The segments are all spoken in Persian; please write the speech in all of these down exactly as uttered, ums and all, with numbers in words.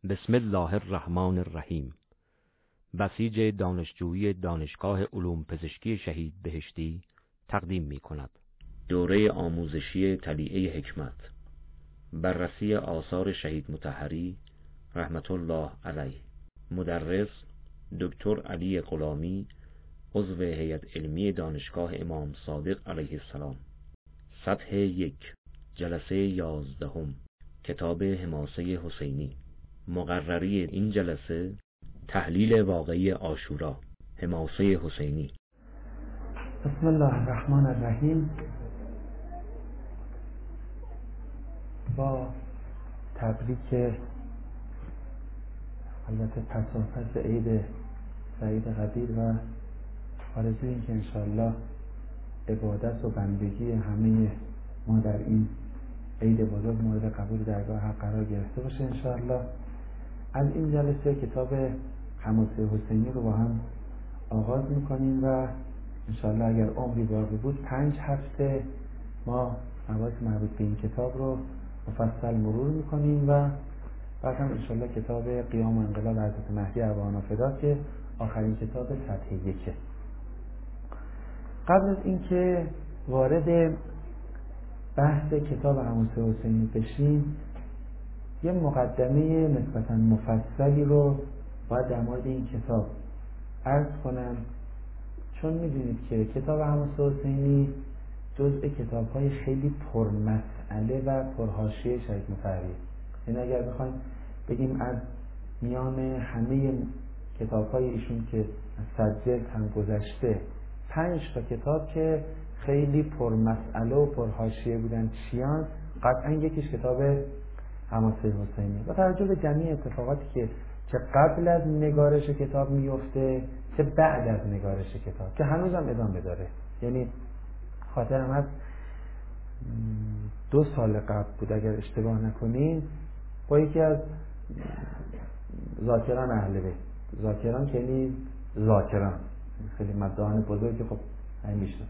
بسم الله الرحمن الرحیم. بسیج دانشجویی دانشگاه علوم پزشکی شهید بهشتی تقدیم می کند. دوره آموزشی طلیعه حکمت، بررسی آثار شهید مطهری رحمت الله علیه. مدرس دکتر علی غلامی، عضو هیئت علمی دانشگاه امام صادق علیه السلام. سطح یک، جلسه یازدهم، کتاب حماسه حسینی. مقرری این جلسه تحلیل واقعی عاشورا، حماسه حسینی. بسم الله الرحمن الرحیم. با تبریک البته پساپس عید سعید قدیر و آرزوی این که انشاءالله عبادت و بندگی همه ما در این عید بزرگ مورد قبول درگاه حق قرار گرفته باشه انشاءالله. از این جلسه کتاب حماسه حسینی رو با هم آغاز میکنیم و انشاءالله اگر عمری باقی بود پنج هفته ما مباحث مربوط به این کتاب رو مفصل مرور میکنیم و بعد هم انشاءالله کتاب قیام و انقلاب حضرت مهدی ارواحنا فدا که آخرین کتاب سطح یکه. قبل از اینکه وارد بحث کتاب حماسه حسینی بشیم، یه مقدمه نسبتاً مفصلی رو باید در مورد این کتاب عرض کنم، چون میدونید که کتاب حماسه حسینی جزء کتاب‌های خیلی پرمسئله و پرحاشیه شهید مطهری. یعنی اگر بخوایم بگیم از میان همه کتاب‌های ایشون که از صد جلد هم گذشته، پنج تا کتاب که خیلی پرمسئله و پرحاشیه بودن چیان، قطعاً یکیش کتاب حماسه حسینی. با توجه به جمعی اتفاقاتی که چه قبل از نگارش کتاب میفته چه بعد از نگارش کتاب که هنوز هم ادامه داره. یعنی خاطرم هست دو سال قبل بود اگر اشتباه نکنیم، با یکی از ذاکران اهل بیت، ذاکران که یعنی ذاکران خیلی مدعان بزرگی، خب همیشه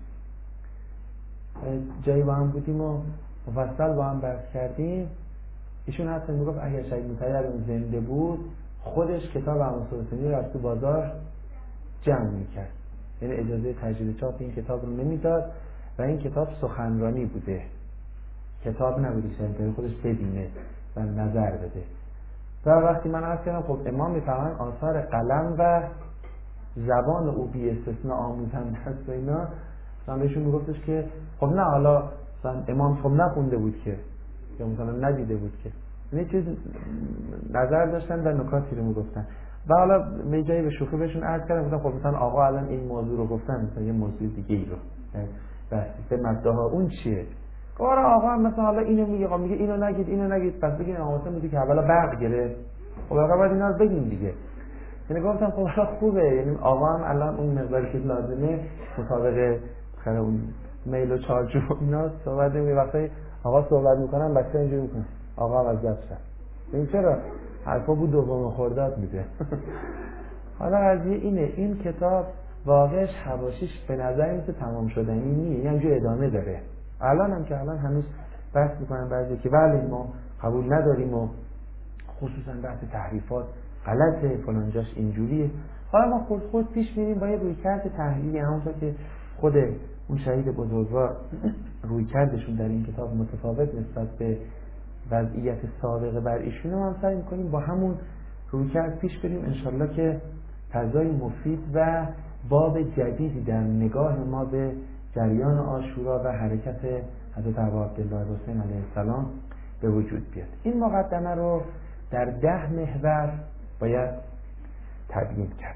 جایی با هم بودیم و مفصل با هم بحث کردیم. ایشون حتی میگفت اگر شهید مطهری زنده بود خودش کتاب حماسه حسینی رو از تو بازار جمع میکرد، یعنی اجازه تجدید چاپ این کتاب رو نمیداد و این کتاب سخنرانی بوده، کتاب نبوده شهید خودش ببینه و نظر بده. و وقتی من عرض کردم خب امام میفهمن آثار قلم و زبان او بی استثناء آموزنده هست و اینا، مثلا بهشون میگفتش که خب نه حالا مثلا امام خب نخونده بود که یا مثلا ندیده بود که، یعنی چیز نظر داشتن و نکاتی رو میگفتن. و حالا می جایی به شوخی بهشون عرض کردم گفتم خب مثلا آقا الان این موضوع رو گفتن، مثلا یه موضوع دیگه ای رو بس به مدعا اون چیه؟ آره آقا مثلا حالا اینو میگه، آقا میگه اینو نگید اینو نگید، پس بگین آقا میگه که اولا برق گرفت، خب آقا بعد اینا رو بگین دیگه. یعنی گفتم خب خیلی خوبه، یعنی آقا هم الان اون مقداری که لازمه مطابق خیر اون میل و چارچوب اینا صحبت نمی وقتی آقا صحبت میکنن بچه اینجوری میکنن آقا هم از دست شد. این چرا؟ حرفا بود دوم خورداد میده. حالا قضیه اینه، این کتاب واقعش حواشیش به نظر میسه تمام شدنی نیه، یعنی همجور ادامه داره. الان هم که الان هنوز بحث میکنن بعضی که ولی ما قبول نداریم و خصوصا بحث تحریفات غلطه فلانجاش اینجوریه. حالا ما خود خود پیش میریم با یه رویکرد تحلیلی، همونطور که خود اون شهید بزرگوار رویکردشون در این کتاب متفاوت نسبت به وضعیت سابقه بر ایشون، هم سعی میکنیم با همون رویکرد پیش بریم انشالله که فضای مفید و باب جدیدی در نگاه ما به جریان عاشورا و حرکت حضرت ابا عبدالله حسین علیه السلام به وجود بیاد. این مقدمه رو در ده محور باید تبیین کرد.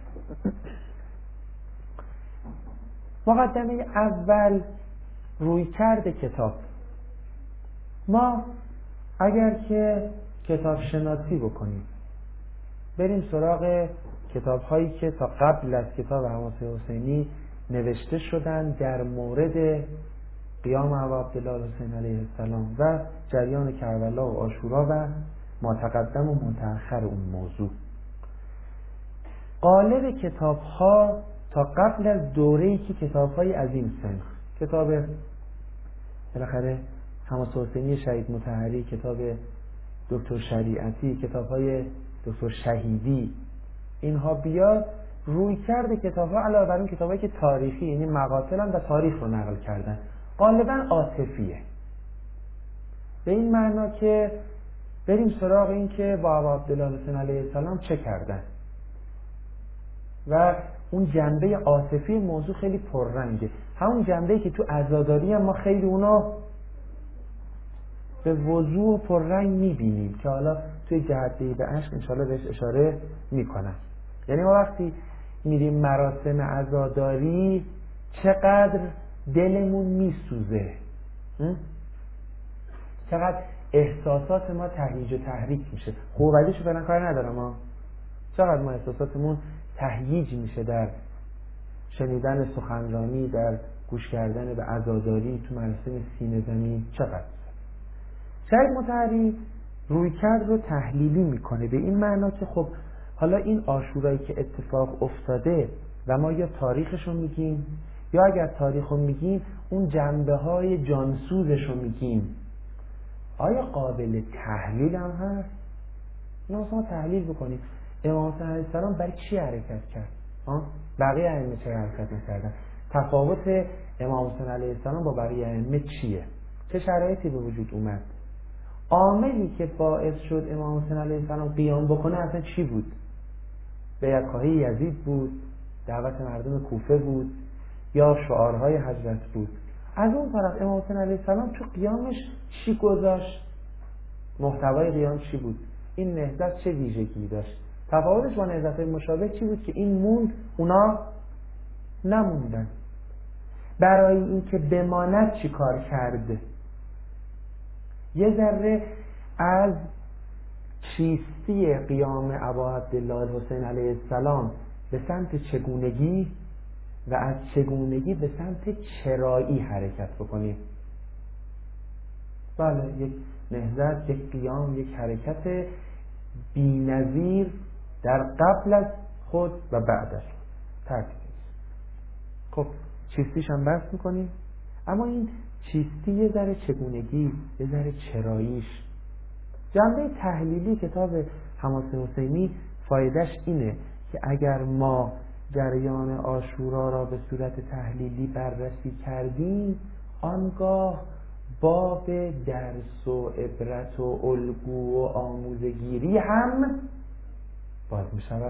مقدمه اول، رویکرد کتاب. ما اگر که کتاب شناسی بکنیم، بریم سراغ کتاب هایی که تا قبل از کتاب حماسه حسینی نوشته شدن در مورد قیام ابا عبدالله حسین علیه السلام و جریان کربلا و عاشورا و ما تقدم و متأخر اون موضوع. غالب کتاب ها تا قبل از دوره‌ای که کتاب های عظیم سنخ، کتاب بالاخره حماسه حسینی شهید مطهری، کتاب دکتر شریعتی، کتاب‌های دکتر شهیدی، اینها بیاد، روی کرده کتاب‌ها علاوه بر اون کتابایی که تاریخی، یعنی مقاتلن و تاریخ رو نقل کردن، غالبا عاطفیه، به این معنا که بریم سراغ این که با ابا عبدالله حسین علیه السلام چه کردن و اون جنبه عاطفی موضوع خیلی پررنگه، همون جنبه‌ای که تو عزاداری هم ما خیلی اونا به وضوح و پررنگ میبینیم که حالا توی جهده‌ای به عشق انشاءالله بهش اشاره میکنم. یعنی ما وقتی میریم مراسم عزاداری چقدر دلمون میسوزه، چقدر احساسات ما تهییج و تحریک میشه. خوبعلیشو فعلا کار ندارم ما، چقدر ما احساساتمون تهییج میشه در شنیدن سخنرانی، در گوش کردن به عزاداری تو مراسم سینه زمین، چقدر. شاید متحری روی کرد رو تحلیلی میکنه به این معنا که خب حالا این عاشورایی که اتفاق افتاده و ما یا تاریخش رو میگیم یا اگر تاریخ رو میگیم اون جنبه های جانسوزش رو میگیم، آیا قابل تحلیل هم هست؟ نه مثلا تحلیل بکنیم امام حسین علیه السلام برای چی حرکت کرد؟ بقیه ائمه چرا حرکت نکردن؟ تفاوت امام حسین علیه السلام با بقیه ائمه چیه؟ چه شرایطی به وجود اومد؟ عاملی که باعث شد امام حسین علیه السلام قیام بکنه اصلا چی بود؟ بیعت‌خواهی یزید بود؟ دعوت مردم کوفه بود؟ یا شعارهای حضرت بود؟ از اون طرف امام حسین علیه السلام تو قیامش چی گذاشت؟ محتوای قیام چی بود؟ این نهضت چه ویژگی داشت؟ تفاوتش با نهضت‌های مشابه چی بود که این موند اونا نموندن؟ برای اینکه بماند چی کار کرده؟ یه ذره از چیستی قیام ابا عبدالله الحسین علیه السلام به سمت چگونگی و از چگونگی به سمت چرایی حرکت بکنیم. بله، یک نهضت، یک قیام، یک حرکت بی‌نظیر در قبل از خود و بعد از ترتیب. خب چیستیش هم بحث میکنیم، اما این چیستی یه ذره چگونگی، یه ذره چراییش. جنبه تحلیلی کتاب حماسه حسینی فایدهش اینه که اگر ما جریان عاشورا را به صورت تحلیلی بررسی کردیم، آنگاه باب درس و عبرت و الگو و آموزگیری هم باز می شود.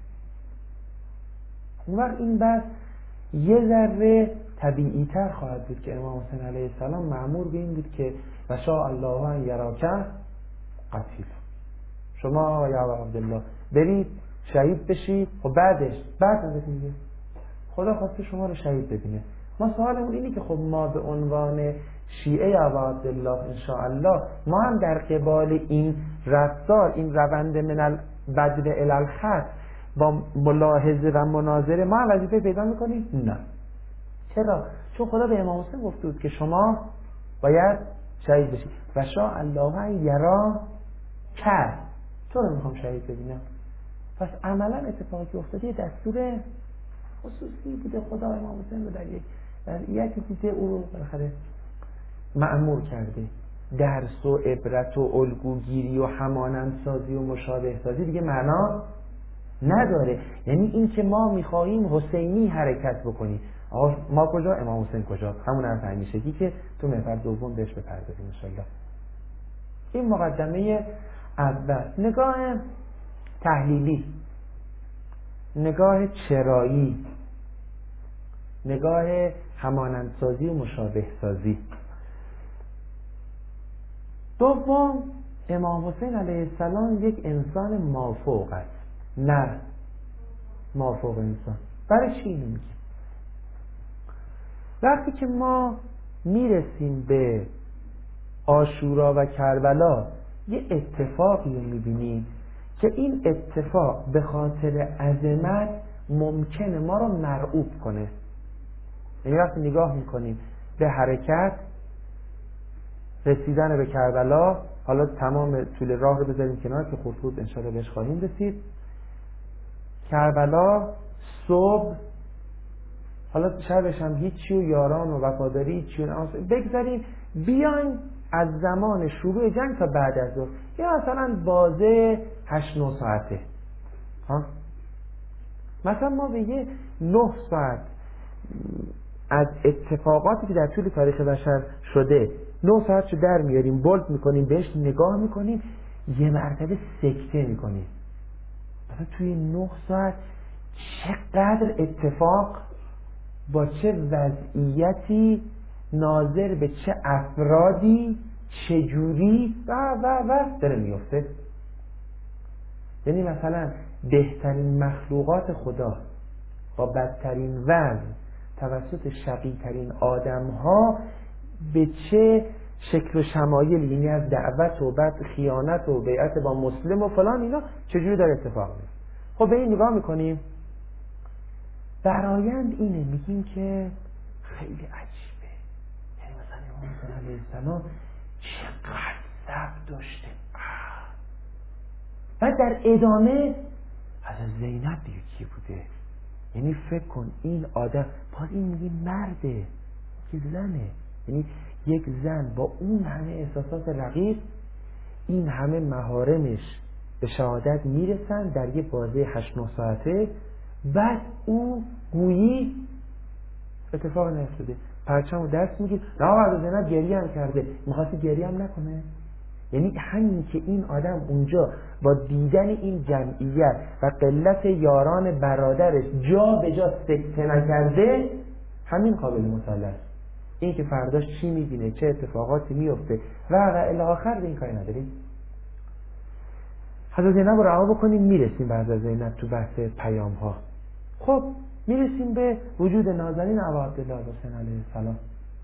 اون وقت این بحث یه ذره طبیعی تر خواهد بود که امام حسین علیه السلام مأمور به این بود که و شاء الله ان یراک قتیل، شما یا عبدالله برید شهید بشید. خب بعدش بعد از میگه خدا خواسته شما رو شهید ببینه. ما سوالمون اینه که خب ما به عنوان شیعه ابا عبدالله ان شاء الله ما هم در قبال این رفتار، این روند من البدو الی الخط با ملاحظه و مناظره ما هم وظیفه پیدا میکنیم؟ نه. چرا؟ چون خدا به امام حسین گفته بود که شما باید شهید بشید و شاء الله ان یرا کرد، تو رو میخوام شهید ببینم. پس عملا اتفاقی که افتاده دستور خصوصی بوده، خدا امام حسین رو در یک وضعیتی دیده او رو بالاخره مأمور کرده. درس و عبرت و الگوگیری و همانند سازی و مشابه سازی دیگه معنا نداره. یعنی این که ما میخواهیم حسینی حرکت بکنیم، آقا ما کجا؟ امام حسین کجا؟ همون حرف همیشگی که تو محور دوم بهش بپردازیم انشالله. این مقدمه اول، نگاه تحلیلی، نگاه چرایی، نگاه همانندسازی و مشابه سازی. دوم، امام حسین علیه السلام یک انسان مافوق است، نه مافوق انسان. برای چی اینو میگیم؟ وقتی که ما میرسیم به عاشورا و کربلا یه اتفاقی رو میبینیم که این اتفاق به خاطر عظمت ممکنه ما رو مرعوب کنه. یعنی وقتی نگاه میکنیم به حرکت رسیدن به کربلا، حالا تمام طول راه رو بذاریم کنار که خود خود انشاءالله بهش خواهیم رسید. کربلا صبح، حالا شبش هم هیچی و یاران و وفاداری هیچی و نماز بگذاریم، بیاین از زمان شروع جنگ تا بعد از ظهر، یا مثلا بازه هشت نه ساعته ها، مثلا ما به یه نه ساعت از اتفاقاتی که در طول تاریخ بشر شده نه ساعتشو در میاریم، بولد میکنیم، بهش نگاه میکنیم، یه مرتبه سکته میکنیم. مثلا توی نه ساعت چقدر اتفاق با چه وضعیتی ناظر به چه افرادی چجوری و و و داره میفته. یعنی مثلا بهترین مخلوقات خدا با بدترین وضع توسط شقی ترین آدم ها به چه شکل و شمایل، یعنی از دعوت و بعد خیانت و بیعت با مسلم و فلان، اینا چجوری داره اتفاق میفته. خب به این نگاه میکنیم، برایند اینه، میگیم که خیلی عجیبه. یعنی مثلا امام حسین علیه السلام چقدر صبر داشته. بعد در ادامه حضرت زینب دیگه کی بوده؟ یعنی فکر کن این آدم، باز این میگه مرده که زنه، یعنی یک زن با اون همه احساسات رقیق، این همه محارمش به شهادت میرسن در یه بازه هشت نه ساعته، بعد او گویی اتفاق نیفتاده، پرچمو دست میگیر. نه بعد زینب گریه هم کرده، میخواستی گریه هم نکنه. یعنی همین که این آدم اونجا با دیدن این جمعیت و قلت یاران برادرش جا به جا سکته نکرده، همین قابل مطالعه است. این که فرداش چی میبینه، چه اتفاقاتی میفته و الی آخر به این کاری نداریم. حضرت زینب رو رها بکنیم، میرسیم به حضرت زینب تو بحث پیام ها. خب میرسیم به وجود نازنین ابا عبدالله حسین علیه السلام.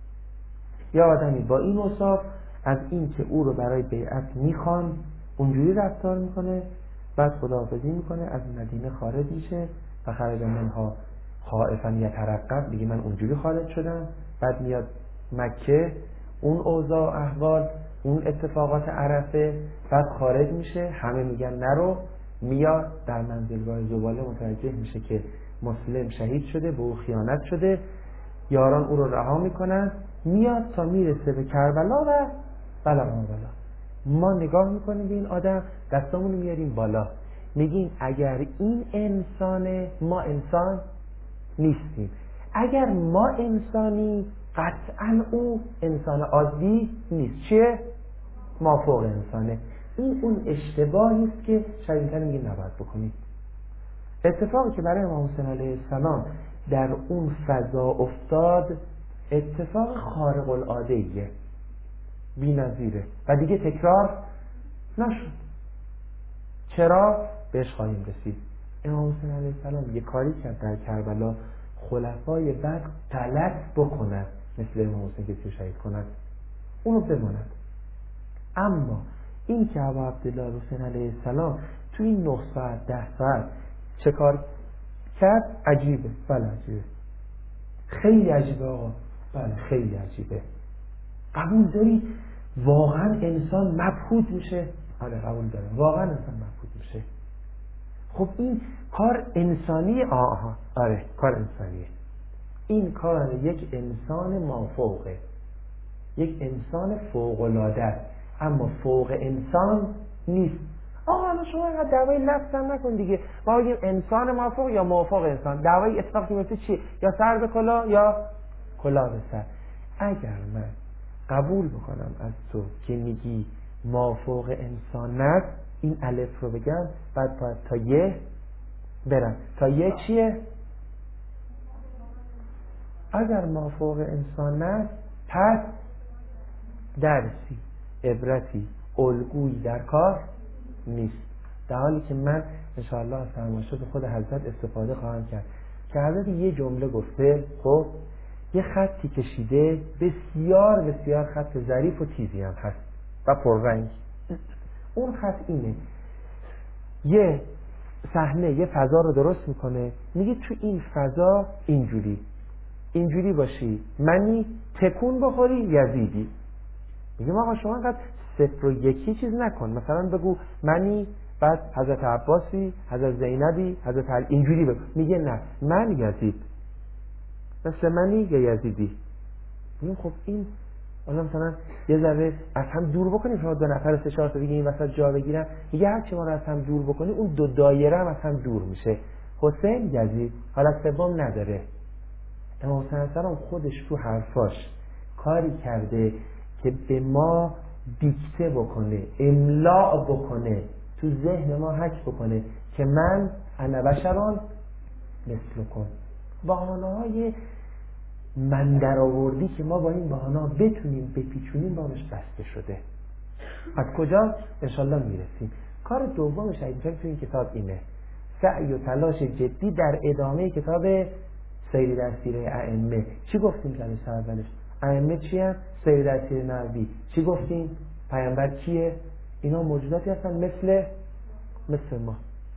یا آدمی با این اوصاف از این که او رو برای بیعت میخوان اونجوری رفتار میکنه، بعد خداحافظی میکنه، از مدینه خارج میشه و خرج منها خائفا یترقب، دیگه من اونجوری خارج شدم. بعد میاد مکه، اون اوضاع احوال، اون اتفاقات عرفه، بعد خارج میشه، همه میگن نرو، میاد در منزلگاه زباله متوجه میشه که مسلم شهید شده، به او خیانت شده، یاران او رو رها میکنن، میاد تا میرسه به کربلا و بلا ما بلا. ما نگاه میکنیم به این آدم، دستامونو میاریم بالا، میگیم اگر این انسانه ما انسان نیستیم، اگر ما انسانی قطعا او انسان عادی نیست. چیه؟ ما فوق انسانه. این اون اشتباهی است که شریعت میگه نباید بکنید. اتفاقی که برای امام حسین علیه السلام در اون فضا افتاد اتفاق خارق العاده ایه، بی‌نظیره و دیگه تکرار نشد. چرا؟ بهش خواهیم رسید. امام حسین علیه السلام یه کاری کرد در کربلا، خلفای بعد غلط بکنند مثل امام حسین که شهید کنند، اونو بماند. اما این که ابا عبدالله حسین علیه السلام توی این نه ساعت ده ساعت چه کار کرد؟ عجیبه. بله عجیبه، خیلی عجیبه آقا. بله خیلی عجیبه. قبول داری واقعا انسان مبهوت میشه؟ آره قبول دارم، واقعا انسان مبهوت میشه. خب این کار انسانی؟ آها آره کار انسانیه. این کار یک انسان مافوقه، یک انسان فوق‌العاده، اما فوق انسان نیست. آقا الان شما اینقدر دعوای لفظ هم نکن دیگه. ما بگیم انسان موافق یا موافق انسان، دعوای اتفاق که میفته چیه؟ یا سر به کلا یا کلا به سر. اگر من قبول بکنم از تو که میگی موافق انسان است، این الف رو بگم، بعد باید تا یه برم. تا یه چیه؟ اگر موافق انسان است پس درسی، عبرتی، الگویی در کار نیست. در حالی که من انشاءالله از فرمایشات خود حضرت استفاده خواهم کرد که حضرت یه جمله گفته، خب یه خطی کشیده، بسیار بسیار خط ظریف و تیزی هم هست و پررنگ. اون خط اینه، یه صحنه، یه فضا رو درست میکنه، میگه تو این فضا اینجوری اینجوری باشی، منی تکون بخوری یزیدی. میگه آقا شما انقدر صفر و یکی چیز نکن، مثلا بگو منی، بعد حضرت عباسی، حضرت زینبی، حضرت علی، اینجوری بگو. میگه نه، من یزید، مثل منی یا یزیدی. میگه خب این حالا مثلا یه ذره از هم دور بکنیم، شما دو نفر سه چهار تا دیگه این وسط جا بگیرن، میگه هر چی ما رو از هم دور بکنی اون دو دایره هم از هم دور میشه. حسین یزید حالت سوم نداره. امام حسین السلام خودش تو حرفاش کاری کرده که به ما دیکته بکنه، املاء بکنه، تو ذهن ما حک بکنه که من انا بشران مثلکم. بهانه‌های من در آوردی که ما با این بهانه‌ها بتونیم بپیچونیم بامش بسته شده. از کجا؟ انشالله میرسیم. کار دومش اگه تو این کتاب اینه، سعی و تلاش جدی در ادامه کتاب سیر در سیره ائمه. چی گفتیم جلسه اولش؟ ائمه چی هست؟ سیر در سیره نبوی. چی گفتیم؟ پیامبر کیه؟ اینا موجوداتی هستن مثل مثل ما.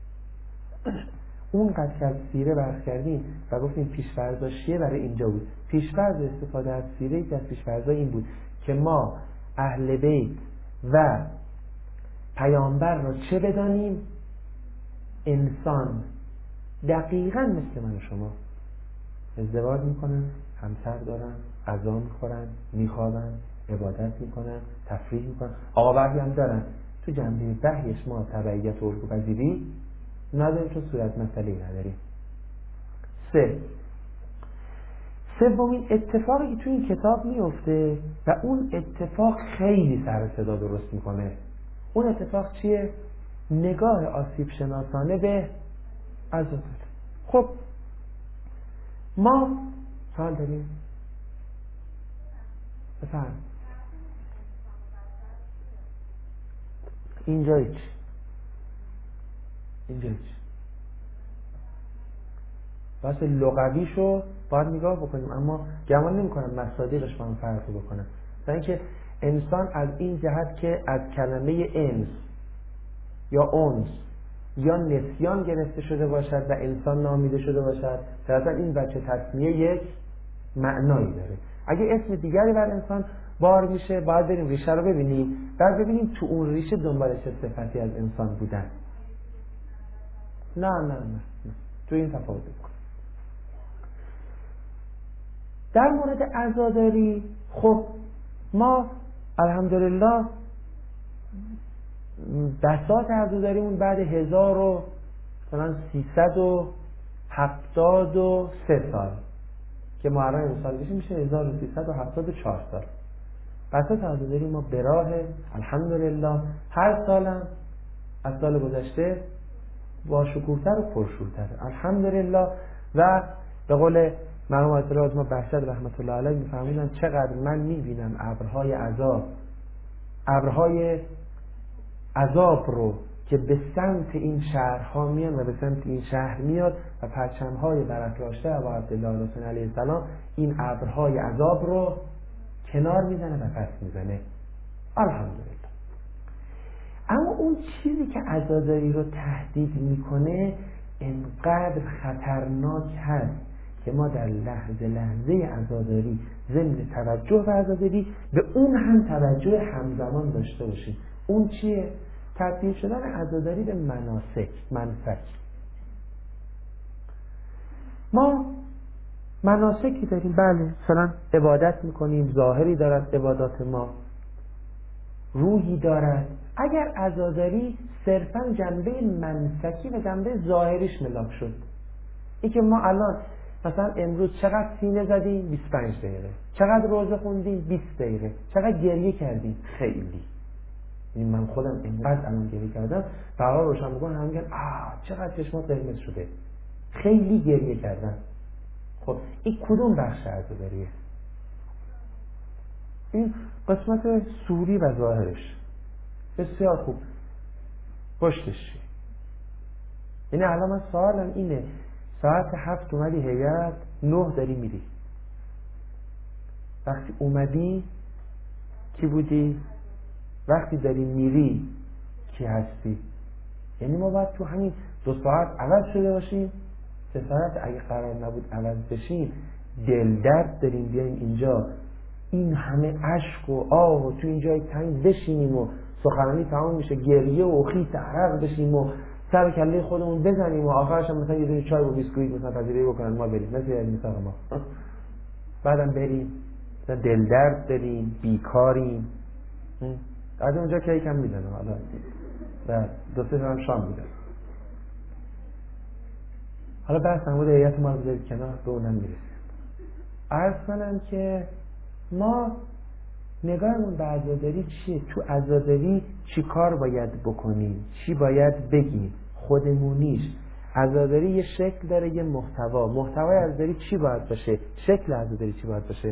اون قد که از سیره بحث کردیم و گفتیم پیش‌فرض‌ها چیه برای اینجا بود. پیش‌فرض استفاده از سیره که از پیش‌فرض‌ها این بود که ما اهل بیت و پیامبر را چه بدانیم؟ انسان دقیقاً مثل من و شما، ازدواج میکنن، همسر دارن، غذا میخورن، میخوابن، عبادت میکنن، تفریح میکنن، آقا وحی هم دارن. تو جنبه وحیش ما تبعیت و الگوپذیری نداریم، چون صورت مسئله‌ای نداریم. سه سومین اتفاقی که تو این کتاب میفته و اون اتفاق خیلی سر صدا درست میکنه، اون اتفاق چیه؟ نگاه آسیب شناسانه به عزاداری. خب ما سوال داریم؟ بفهم. اینجا هیچ اینجا هیچ بس لغویشو باید نگاه بکنیم، اما گمان نمی کنم مصادیقش با هم فرق بکنم. برای اینکه انسان از این جهت که از کلمه انس یا انس یا نسیان گرفته شده باشد و انسان نامیده شده باشد، در این بچه تسمیه یک معنایی داره. اگه اسم دیگری بر انسان بار میشه باید بریم ریشه رو ببینیم، بعد ببینیم تو اون ریشه دنبال چه صفتی از انسان بودن. نه نه نه, نه. تو این تفاوت بکن. در مورد عزاداری خب ما الحمدلله بساط عزاداریمون بعد هزار و مثلا سیصد و هفتاد و سه سال که محرم امسال بشه میشه هزار و سیصد و هفتاد و چهار سال. بساط عزاداری ما به راه الحمدلله هر سالم از سال گذشته با شکوفتر و پرشورتر الحمدلله. و به قول مرحوم آیت الله ما بهشت رحمت الله علیه میفهمیدن چقدر من میبینم ابرهای عذاب ابرهای عذاب رو که به سمت این شهرها میان و به سمت این شهر میاد و پرچمهای برافراشته ابا عبدالله حسین علیه السلام این ابرهای عذاب رو کنار میزنه و پس میزنه الحمدلله. اما اون چیزی که عزاداری رو تهدید میکنه انقدر خطرناک هست که ما در لحظه لحظه عزاداری ضمن توجه به عزاداری به اون هم توجه همزمان داشته باشیم. اون چیه؟ تبدیل شدن عزاداری به مناسک منسک. ما مناسکی داریم، بله مثلا عبادت میکنیم، ظاهری دارد عبادات ما، روحی دارد. اگر عزاداری صرفا جنبه منسکی و جنبه ظاهریش ملاک شد، این که ما الان مثلا امروز چقدر سینه زدیم؟ بیست و پنج دقیقه. چقدر روزه خوندیم؟ بیست دقیقه. چقدر گریه کردیم؟ خیلی. این من خودم اینقدر الان گریه کردم فرار روشن بکنم هم میگن آه چقدر چشمات قرمز شده، خیلی گریه کردم. خب این کدوم بخش عزاداریه؟ این قسمت سوری و ظاهرش. بسیار خوب. پشتش چیه؟ یعنی الان من سوالم اینه، ساعت هفت اومدی هیئت، نه داری میری. وقتی اومدی کی بودی؟ وقتی داری میری کی هستی؟ یعنی ما باید تو همین دو ساعت عوض شده باشیم. سه ساعت اگه قرار نبود عوض بشیم، دل درد داریم بیایم اینجا این همه اشک و آه و تو اینجای تنگ بشینیم و سخنرانی تمام میشه گریه و خیس عرق بشیم و سر کله خودمون بزنیم و آخرش هم مثلا یه دونه چای و بیسکویت مثلا پذیرایی بکنن ما بریم مثل این مثال ما بعدم بریم دل درد داریم، بیکاریم. از اونجا که یکم میدنم حالا و دو سه هم شام میدن. حالا بحث نمود هیئت ما رو بذارید کنار، به اونم میرسیم. عرض کنم که ما نگاهمون به عزاداری چیه؟ تو عزاداری چی کار باید بکنیم؟ چی باید بگیم؟ خودمونیش. عزاداری یه شکل داره، یه محتوا. محتوای عزاداری چی باید باشه؟ شکل عزاداری چی باید باشه؟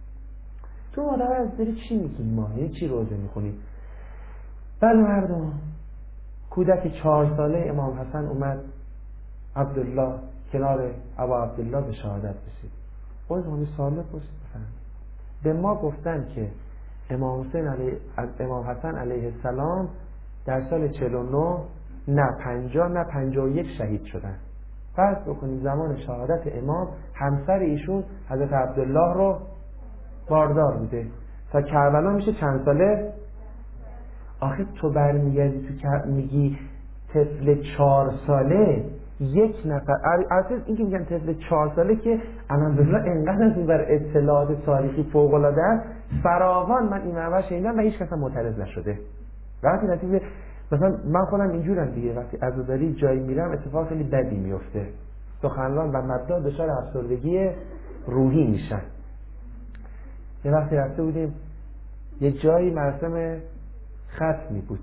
تو محتوای عزاداری چی میگیم ما؟ یعنی چی روزه میخونیم؟ بله مردم، کودک چهار ساله امام حسن اومد عبدالله کنار ابا عبدالله به شهادت رسید. باز اون سوال پرسید به ما گفتن که امام حسین علیه امام حسن علیه السلام در سال چهل و نه نه پنجاه نه پنجاه و یک شهید شدن. فرض بکنید زمان شهادت امام همسر ایشون حضرت عبدالله رو باردار بوده. تا کربلا میشه چند ساله؟ آخه تو برمیگردی تو میگی طفل چهار ساله یک نفر، اصلا این که میگن طفل چهار ساله که الحمدلله انقدر از این بر اطلاعات تاریخی فوق العاده است فراوان من این منبع شنیدم و هیچ کس هم معترض نشده. وقتی نتیجه مثلا من خودم اینجورم دیگه، وقتی عزاداری جایی میرم اتفاق خیلی بدی میفته، سخنران و مبدا دچار افسردگی روحی میشن. یه وقتی رفته بودیم یه جایی مراسم ختمی بود،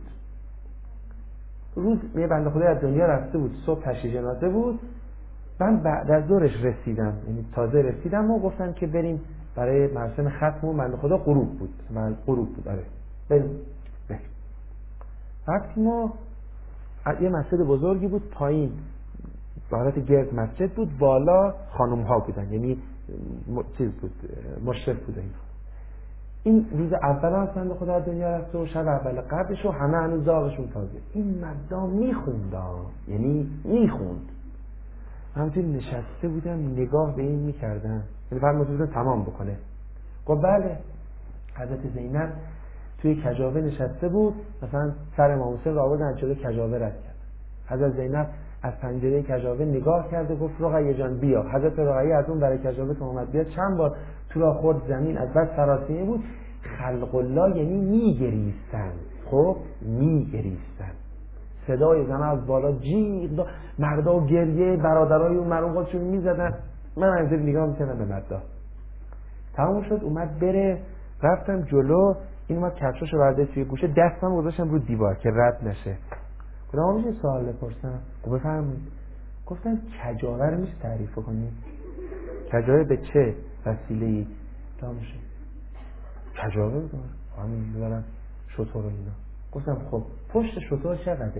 روز یه بنده خدای از دنیا رفته بود، صبح تشییع جنازه بود. من بعد از ظهرش رسیدم، یعنی تازه رسیدم و گفتن که بریم برای مراسم ختم. و بنده خدا غروب بود، من غروب بود آره بریم بریم. وقتی ما یه مسجد بزرگی بود، پایین به حالت گرد مسجد بود، بالا خانم ها بودن، یعنی م... چیز بود، مشرف بودن. این روز اول هم بنده خدا از دنیا رفته و شب اول قبلش و همه هنوز داغشون تازه. این مردم میخوند، یعنی میخوند. همچنین نشسته بودم نگاه به این میکردم، یعنی فرمود بودن تمام بکنه. گفت بله. حضرت زینب توی کجاوه نشسته بود، مثلا سر امام حسین رو آوردن جلوی کجاوه رد کرد. حضرت زینب از پنجره کجاوه نگاه کرد و گفت رقیه جان بیا. حضرت رقیه از اون برای کجاوه که اومد بیاد چند بار تو را خورد زمین، از بس سراسیمه بود. خلق الله یعنی میگریستن، خب میگریستن. صدای زن از بالا جیغ، مردا گریه، برادرای اون مرون خودشون میزدن. من اینجوری نگاه میکردم به مردا. تمام شد، اومد بره، رفتم جلو، این اومد کفشاشو برده توی گوشه، دستم گذاشتم رو دیوار که رد نشه. گفتم میشه سوال بپرسم؟ گفت بفرمایید. گفتم کجاوه رو میشه تعریف کنید؟ کجاوه به چه وسیله‌ای تمام شه؟ کجاوه بگم همین میذارم شطور و اینا. گفتم خب پشت شطور چقدره؟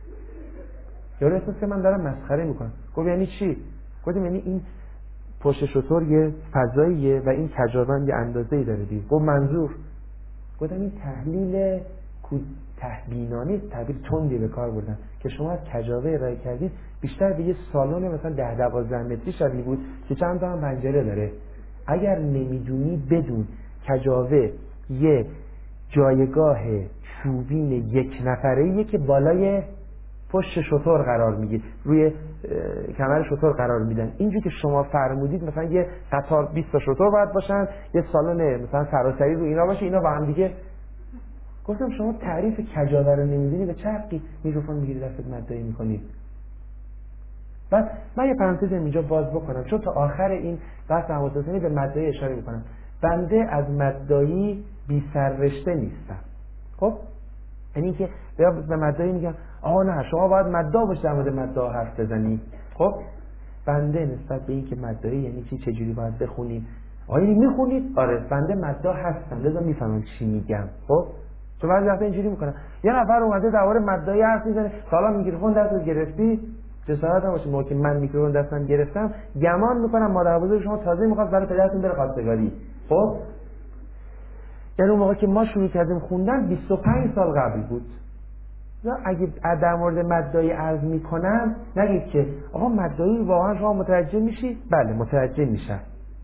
یارو احساس که من دارم مسخره میکنم. گفت یعنی چی؟ گفتم یعنی این پشت شطور یه فضاییه و این کجاوه یه اندازه‌ای داره دیگه. گفت منظور؟ گفتم این تحلیل تهبینانه، تعبیر تندی به کار بردن که شما از کجاوه ارائه کردید بیشتر به یه سالن مثلا ده دوازده متری شبیه بود که چند تا هم پنجره داره. اگر نمیدونی بدون، کجاوه یه جایگاه چوبین یک نفره‌ایه که بالای پشت شطور قرار میگیره، روی کمر شطور قرار میدن. اینجوری که شما فرمودید مثلا یه قطار بیست تا شطور باید باشن، یه سالن مثلا سراسری رو اینا باشه، اینا با هم دیگه. گفتم شما تعریف کجاوه رو نمیدونی، به چه حقی میکروفون میگیری دستت مدعی میکنی؟ بعد من یه پرانتز اینجا باز بکنم، چون تا آخر این بحث حواسانی به مدعی اشاره میکنم. بنده از مدعی بی سررشته نیستم. خب یعنی که به مدعی میگم آها نه شما باید مدعا باشی در مورد مدعا حرف بزنی. خب بنده نسبت به این که مدعی یعنی چی، چه جوری باید بخونیم، آیا میخونید؟ آره بنده مدعا هستم، لذا میفهمم چی میگم. خب چون بعضی وقتا اینجوری میکنم یه نفر اومده درباره مدعی حرف میزنه، حالا میکروفون دستت گرفتی، جسارت نباشه موقعی که من میکروفون دستم گرفتم گمان میکنم مادر بزرگ شما تازه میخواد برای پدرتون بره خواستگاری. خب یعنی اون موقع که ما شروع کردیم خوندن بیست و پنج سال قبل بود. اگه در مورد مدعی عرض میکنم نگید که آقا مدعی واقعا شما متوجه میشی؟ بله متوجه میشم.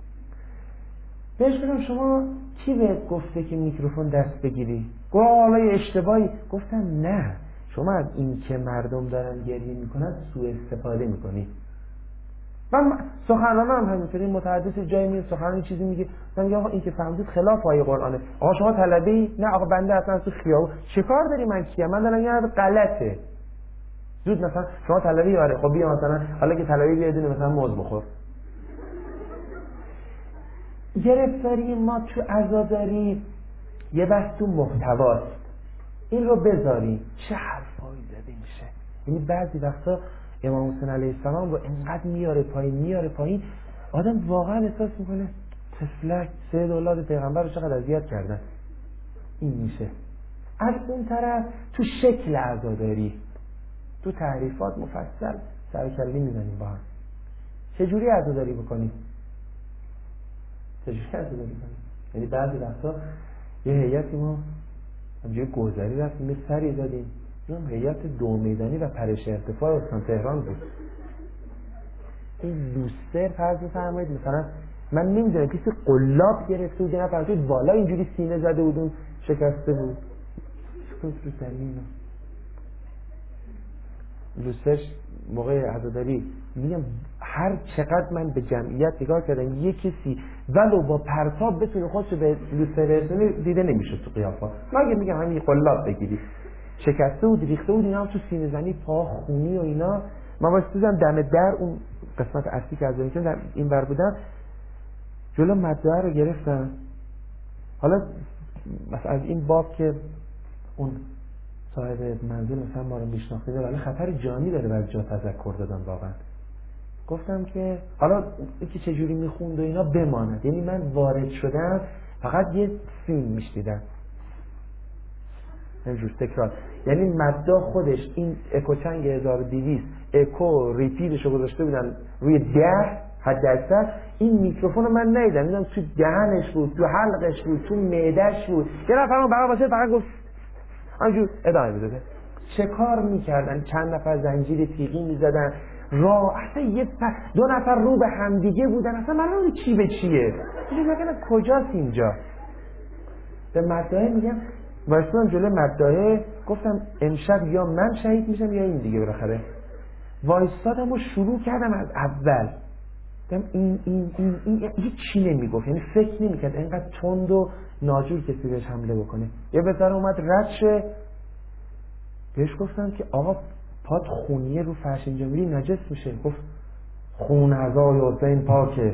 بهش بگم شما کی بهت گفته که میکروفون دست بگیری؟ گفت حالا یه اشتباهی. گفتم نه، شما از این که مردم دارن گریه میکنن سوء استفاده میکنی. من سخنرانم هم همینطوری متحدث جایی میاد سخنرانی چیزی میگه، من میگم آقا این که فهمیدید خلاف آیه قرآنه. آقا شما طلبه‌ای؟ نه آقا بنده اصلا تو خیابون چیکار داری من کیم؟ من دارم میگم غلطه. زود مثلا شما طلبه‌ای؟ آره خب بیا مثلا حالا که طلبه‌ای بیا دونه مثلا موز بخور. گرفتاری ما تو عزاداری یه بحث تو محتواست، این رو بذاریم چه حرفایی زده میشه. یعنی بعضی وقتا امام حسین علیه السلام رو انقدر میاره پایین میاره پایین آدم واقعا احساس میکنه تفلک سید اولاد پیغمبر رو چقدر اذیت کردن. این میشه. از اون طرف تو شکل عزاداری تو تعریفات مفصل سرکلی میزنیم با هم. چجوری عزاداری بکنیم؟ چجوری عزاداری بکنیم؟ یعنی بعضی وقتا یه هیئتی ما همجوری گذری رفتیم یه سری دادیم، این هیئت دو میدانی و پرش ارتفاع استان تهران بود. این لوستر فرض فرمایید مثلا من نمیدونم کسی قلاب گرفته بود نه فرض بالا اینجوری سینه زده بودون شکسته بود سکوت رو زمین. لوستر موقع عزاداری میگم هر چقدر من به جمعیت نگاه کردم یه کسی ولو با پرتاب بتونه خودشو به لوستر برسونه دیده نمیشه تو قیافه. مگه میگم همین قلاب بگیری شکسته بود ریخته بود اینا هم تو سینه زنی پا خونی و اینا. من واسه دم در اون قسمت اصلی که عزاداری کردم این بر بودم جلو مدعا رو گرفتم. حالا مثلا از این باب که اون صاحب منزل مثلا ما رو میشناخته ولی خطر جانی داره و از جا تذکر دادم واقعا. گفتم که حالا اینکه چجوری میخوند و اینا بماند، یعنی من وارد شدم فقط یه سین میشنیدم اینجور تکرار، یعنی مدعا خودش این اکو چنگ هزار و دویست اکو ریپیدشو گذاشته بودن روی ده حد اکثر. این میکروفون رو من ندیدم میدونم تو دهنش بود تو حلقش بود تو معده‌اش بود. یه نفر فقط واسه فقط گفت اینجور ادامه بده. چه کار میکردن؟ چند نفر زنجیر تیغی میزدن راه اصلا یه دو نفر رو به همدیگه بودن اصلا من رو چی به چیه اینجا مگه کجاست اینجا. به مدعا میگم وایستادم جلوی مدعا گفتم امشب یا من شهید میشم یا این دیگه بالاخره. وایستادم و شروع کردم از اول. گفتم این این این این هیچ چی نمیگفت، یعنی فکر نمیکرد اینقدر تند و ناجور کسی بهش حمله بکنه. یه بذاره اومد رد شه بهش گفتم که آقا پات خونیه رو فرش اینجا میری نجس میشه. گفت خون عزای حسین پاکه.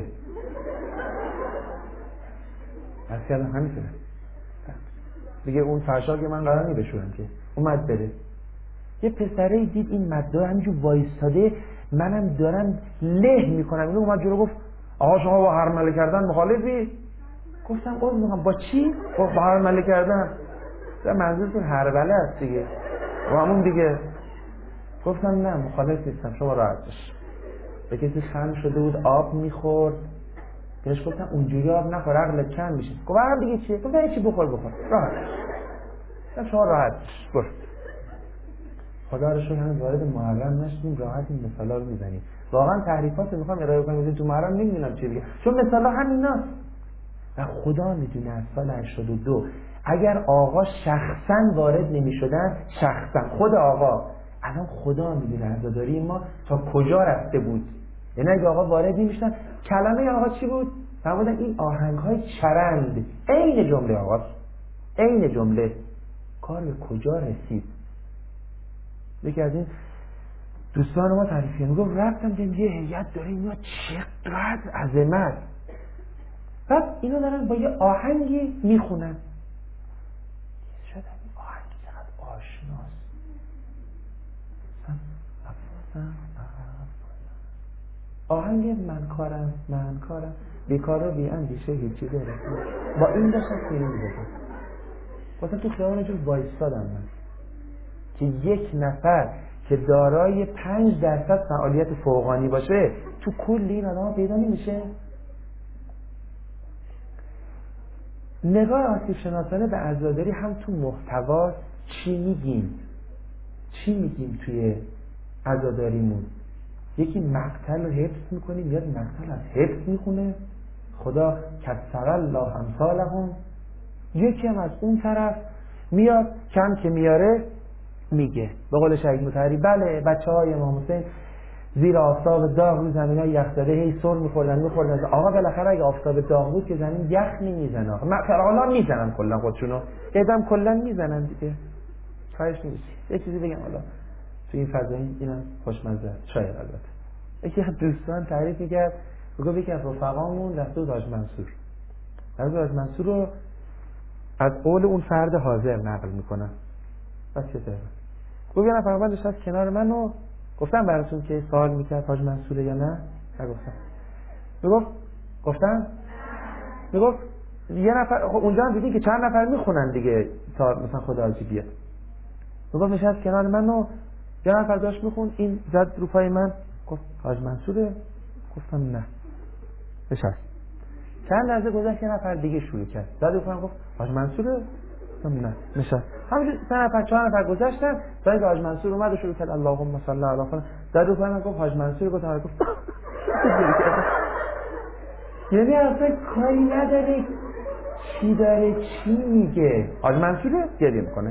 از کردم همینطوره دیگه اون فرشا که من قرار نمیبشورم که اومد بره. یه پسره دید این مدعا همینجور وایستاده منم دارم له میکنم اینو اومد جلو گفت آقا شما با هرمله کردن مخالفی؟ گفتم قول میکنم با چی؟ با هرمله کردن. منظورتون هربله است دیگه و همون دیگه. گفتم نه مخالف نیستم شما راحت باش. به کسی خم شده بود آب میخورد بهش گفتم اونجوری آب نخور عقلت کم میشه. گفت آب دیگه چیه؟ گفتم هیچی بخور بخور راحت باش شما راحت باش. خدا رو شکر هم وارد محرم نشدیم راحت این مثالا رو میزنیم. واقعا تعریفات رو میخوام ارائه کنم تو محرم نمیدونم چی بگم چون مثالا همیناست و خدا میدونه. از سال هشتاد و دو اگر آقا شخصا وارد نمیشدن شخصا خود آقا الان خدا میدونه عزاداری ما تا کجا رفته بود. یعنی اگه آقا وارد نمیشدن کلمه آقا چی بود؟ فرمودن این آهنگ های چرند عین جمله آقا عین جمله کار به کجا رسید. یکی از این دوستان ما تعریفی میگفت رفتم دیدم یه هیئت داره اینا چقدر عظمت بعد اینا دارن با یه آهنگی میخونن. شاید این آهنگ چقدر آشناست. آهنگ من کارم من کارم بیکار و بی اندیشه هیچی داره با این داشتم سینی میداشتم واسه تو خیابان جور وایستادم من که یک نفر که دارای پنج درصد فعالیت فوقانی باشه تو کل این آدم پیدا نمیشه. نگاه آسیب شناسانه به عزاداری هم تو محتوا چی میگیم چی میگیم توی عزاداریمون. یکی مقتل رو حفظ میکنه میاد مقتل از حفظ میخونه خدا کسر الله امثالهم. یکی هم از اون طرف میاد کم که میاره میگه به قول شهید مطهری بله بچه های امام حسین زیر آفتاب داغ رو زمینای یخزده هی سر می‌خوردن می‌خوردن. آقا بالاخره اگه آفتاب داغ بود که زمین یخ نمیزنه. آقا مثلا میزنن کلا خودشونو، یکم کلا میزنن دیگه. کارش نیست. یه چیزی بگم حالا تو این فضایی اینم خوشمزه شاید البته. یکی از دوستان تعریف می‌کرد، میگه یکی از رفقامون رفت بود حاج منصور. حاج منصور رو از قول اون فرد حاضر نقل میکنن. بس چه طرف گفت یه نفر بعدش از کنار من و گفتم براتون که سوال میکرد حاج منصوره یا نه؟ نگفتم. میگفت گفتم میگفت یه نفر، خب اونجا هم دیدی که چند نفر میخونن دیگه تا مثلا خدا حاجی بیاد. میگفت نشست کنار من و یه نفر داشت میخون، این زد رو پای من گفت حاج منصوره؟ گفتم نه. نشست. چند لحظه گذشت یه نفر دیگه شروع کرد. زد رو پای من گفت حاج منصوره؟ گفتم نه. نشست. همینجور سه نفر چهار نفر گذشتن، بعد حاج منصور اومد و شروع کرد اللهم صل علی فلان. زد رو پای من گفت حاج منصور. گفتم گفت یعنی اصلا کاری نداره چی داره چی میگه. حاج منصوره گریه میکنه.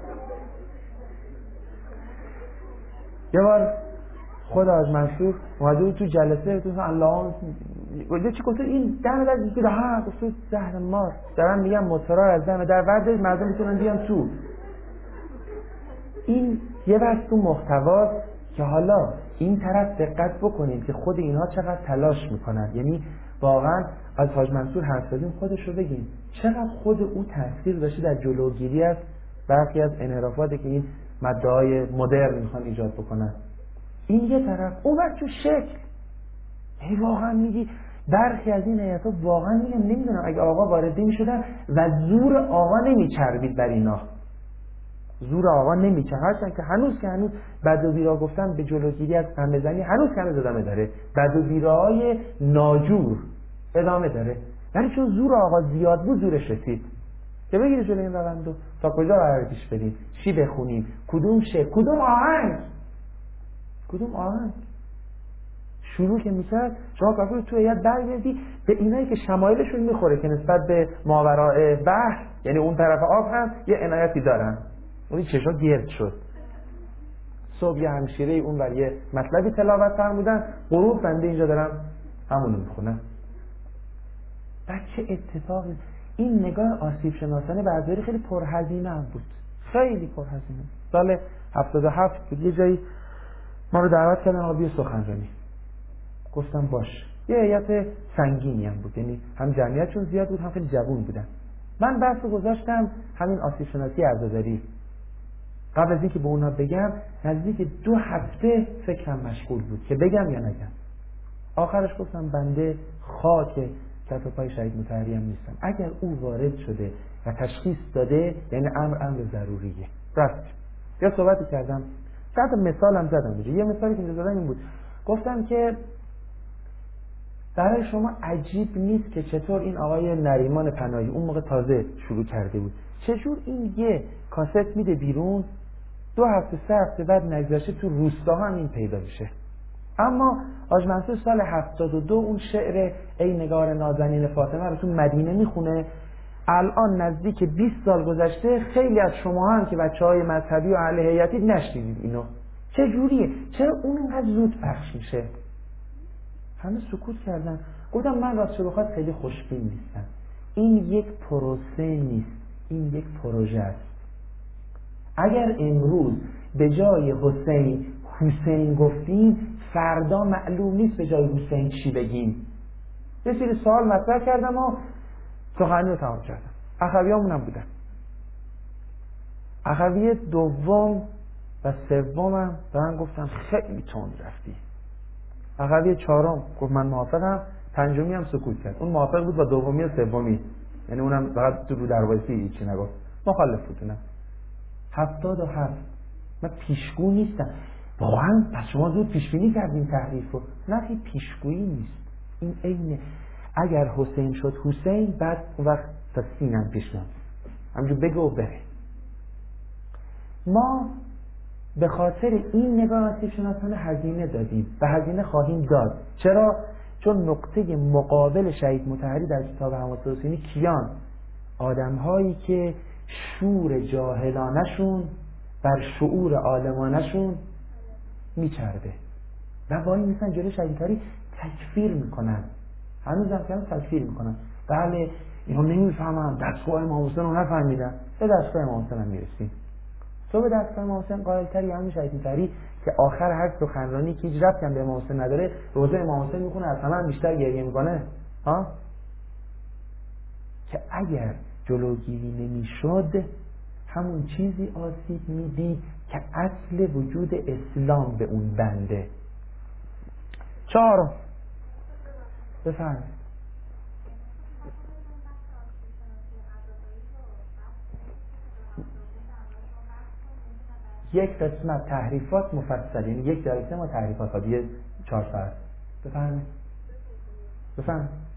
یه بار خود حاج منصور اومده تو جلسه تو الله گفت چی گفت این دم در دیگه ها گفت زهر مار دارن میگم موتورا از دم در ورد مردم میتونن بیان تو. این یه بحث تو محتوا که حالا این طرف دقت بکنیم که خود اینها چقدر تلاش میکنن. یعنی واقعا از حاج منصور حرف زدیم خودش رو بگیم چقدر خود او تاثیر داشته در جلوگیری از برخی از انحرافاتی که این مدعای مدرن میخوان ایجاد بکنن. این یه طرف. اون وقت تو شکل ای واقعا میگی برخی از این آیاتا واقعا میگم نمیدونم اگه آقا وارد نمیشدن و زور آقا نمیچربید بر اینا، زور آقا نمیچربید، هرچند که هنوز که هنوز بد و بیرا گفتن به جلوگیری از همزنی هنوز که هنوز ادامه داره، بد و بیراهای ناجور ادامه داره، ولی چون زور آقا زیاد بود زورش رسید که بگیره جلوی این روندو تا کجا قرار پیش بریم، چی بخونیم، کدوم شعر، کدوم آهنگ کدوم آهنگ شروع که میکرد شما کافی تو هیئت برگردی به اینایی که شمایلشون میخوره که نسبت به ماوراء بحر یعنی اون طرف آب هم یه عنایتی دارن. اونی چشا گرد شد. صبح یه همشیره اون ور یه مطلبی تلاوت فرمودن، غروب بنده اینجا دارم همونو میخونم. بعد چه اتفاقی. این نگاه آسیب شناسانه به عذری خیلی پرهزینه هم بود، خیلی پرهزینه. سال هفتاد و هفت بود یه جایی ما رو دعوت کردن آقا بیا سخنرانی. گفتم باش. یه هیئت سنگینی هم بود، یعنی هم جمعیتشون زیاد بود هم خیلی جوون بودن. من بحث رو گذاشتم همین آسیب شناسی عزاداری. قبل از اینکه به اونا بگم نزدیک دو هفته فکرم مشغول بود که بگم یا نگم. آخرش گفتم بنده خاک کف پای شهید مطهری هم نیستم. اگر او وارد شده و تشخیص داده یعنی امر امر ضروریه. رفت. یا صحبتی کردم. چند تا مثال هم زدم اینجا. یه مثالی که زدم این بود. گفتم که برای شما عجیب نیست که چطور این آقای نریمان پناهی اون موقع تازه شروع کرده بود، چجور این یه کاست میده بیرون، دو هفته سه هفته بعد نگذشته تو روستاها هم این پیدا میشه. اما حاج منصور سال هفتاد و دو اون شعر ای نگار نازنین فاطمه رو تو مدینه میخونه. الان نزدیک بیست سال گذشته خیلی از شما هم که بچهای مذهبی و اهل هیئتی نشنیدید اینو. چه جوریه؟ چرا اون اینقدر زود پخش میشه؟ همه سکوت کردن. گفتم من راست بخواد خیلی خوشبین نیستم. این یک پروسه نیست، این یک پروژه است. اگر امروز به جای حسین حسین گفتیم فردا معلوم نیست به جای حسین چی بگیم. یه سری سوال مطرح کردم و سخنرانی رو تمام کردم. اخویامون هم بودن. اخوی دوم و سومم به من گفتن خیلی تند رفتی. اخوی چهارم گفت من موافقم. پنجمی هم سکوت کرد. اون موافق بود با دومی و سومی، یعنی اونم فقط تو رو دروایسی هیچی نگفت، مخالف بود. اونم هفتاد و هفت. من پیشگو نیستم واقعا. پس شما زود پیشبینی کردین تحریف رو؟ نه خیلی پیشگویی نیست. این عینه. اگر حسین شد حسین بعد اون وقت تا سینم پیش میاد همجور بگو و بره. ما به خاطر این نگاه آسیب شناسانه هزینه دادیم و هزینه خواهیم داد. چرا؟ چون نقطه مقابل شهید مطهری در کتاب حماسه حسینی کیان؟ آدم هایی که شور جاهلانشون بر شعور عالمانشون میچرده و وای میسن جلوی شهیدتری تکفیر میکنن، هنوز هم کنم تکفیر میکنن. بله اینو نمیفهمم، دستگاه امام حسین رو نفهمیدن. به دستگاه امام حسین هم میرسیم. تو به دستگاه امام حسین قائل‌تری همین شهیدتری که آخر هر سخنرانی که هیچ ربطی هم به امام حسین نداره روزه امام حسین میخونه، از همه هم بیشتر گریه میکنه ها، که اگر جلوگیری نمیشد همون چیزی آسیب میدید که اصل وجود اسلام به اون بنده. چهارم بفرمایید. یک قسمت تحریفات مفصل، یعنی یک جلسه ما تحریفات ها دیگه چهار ساعت. بفرمایید بفرمایید.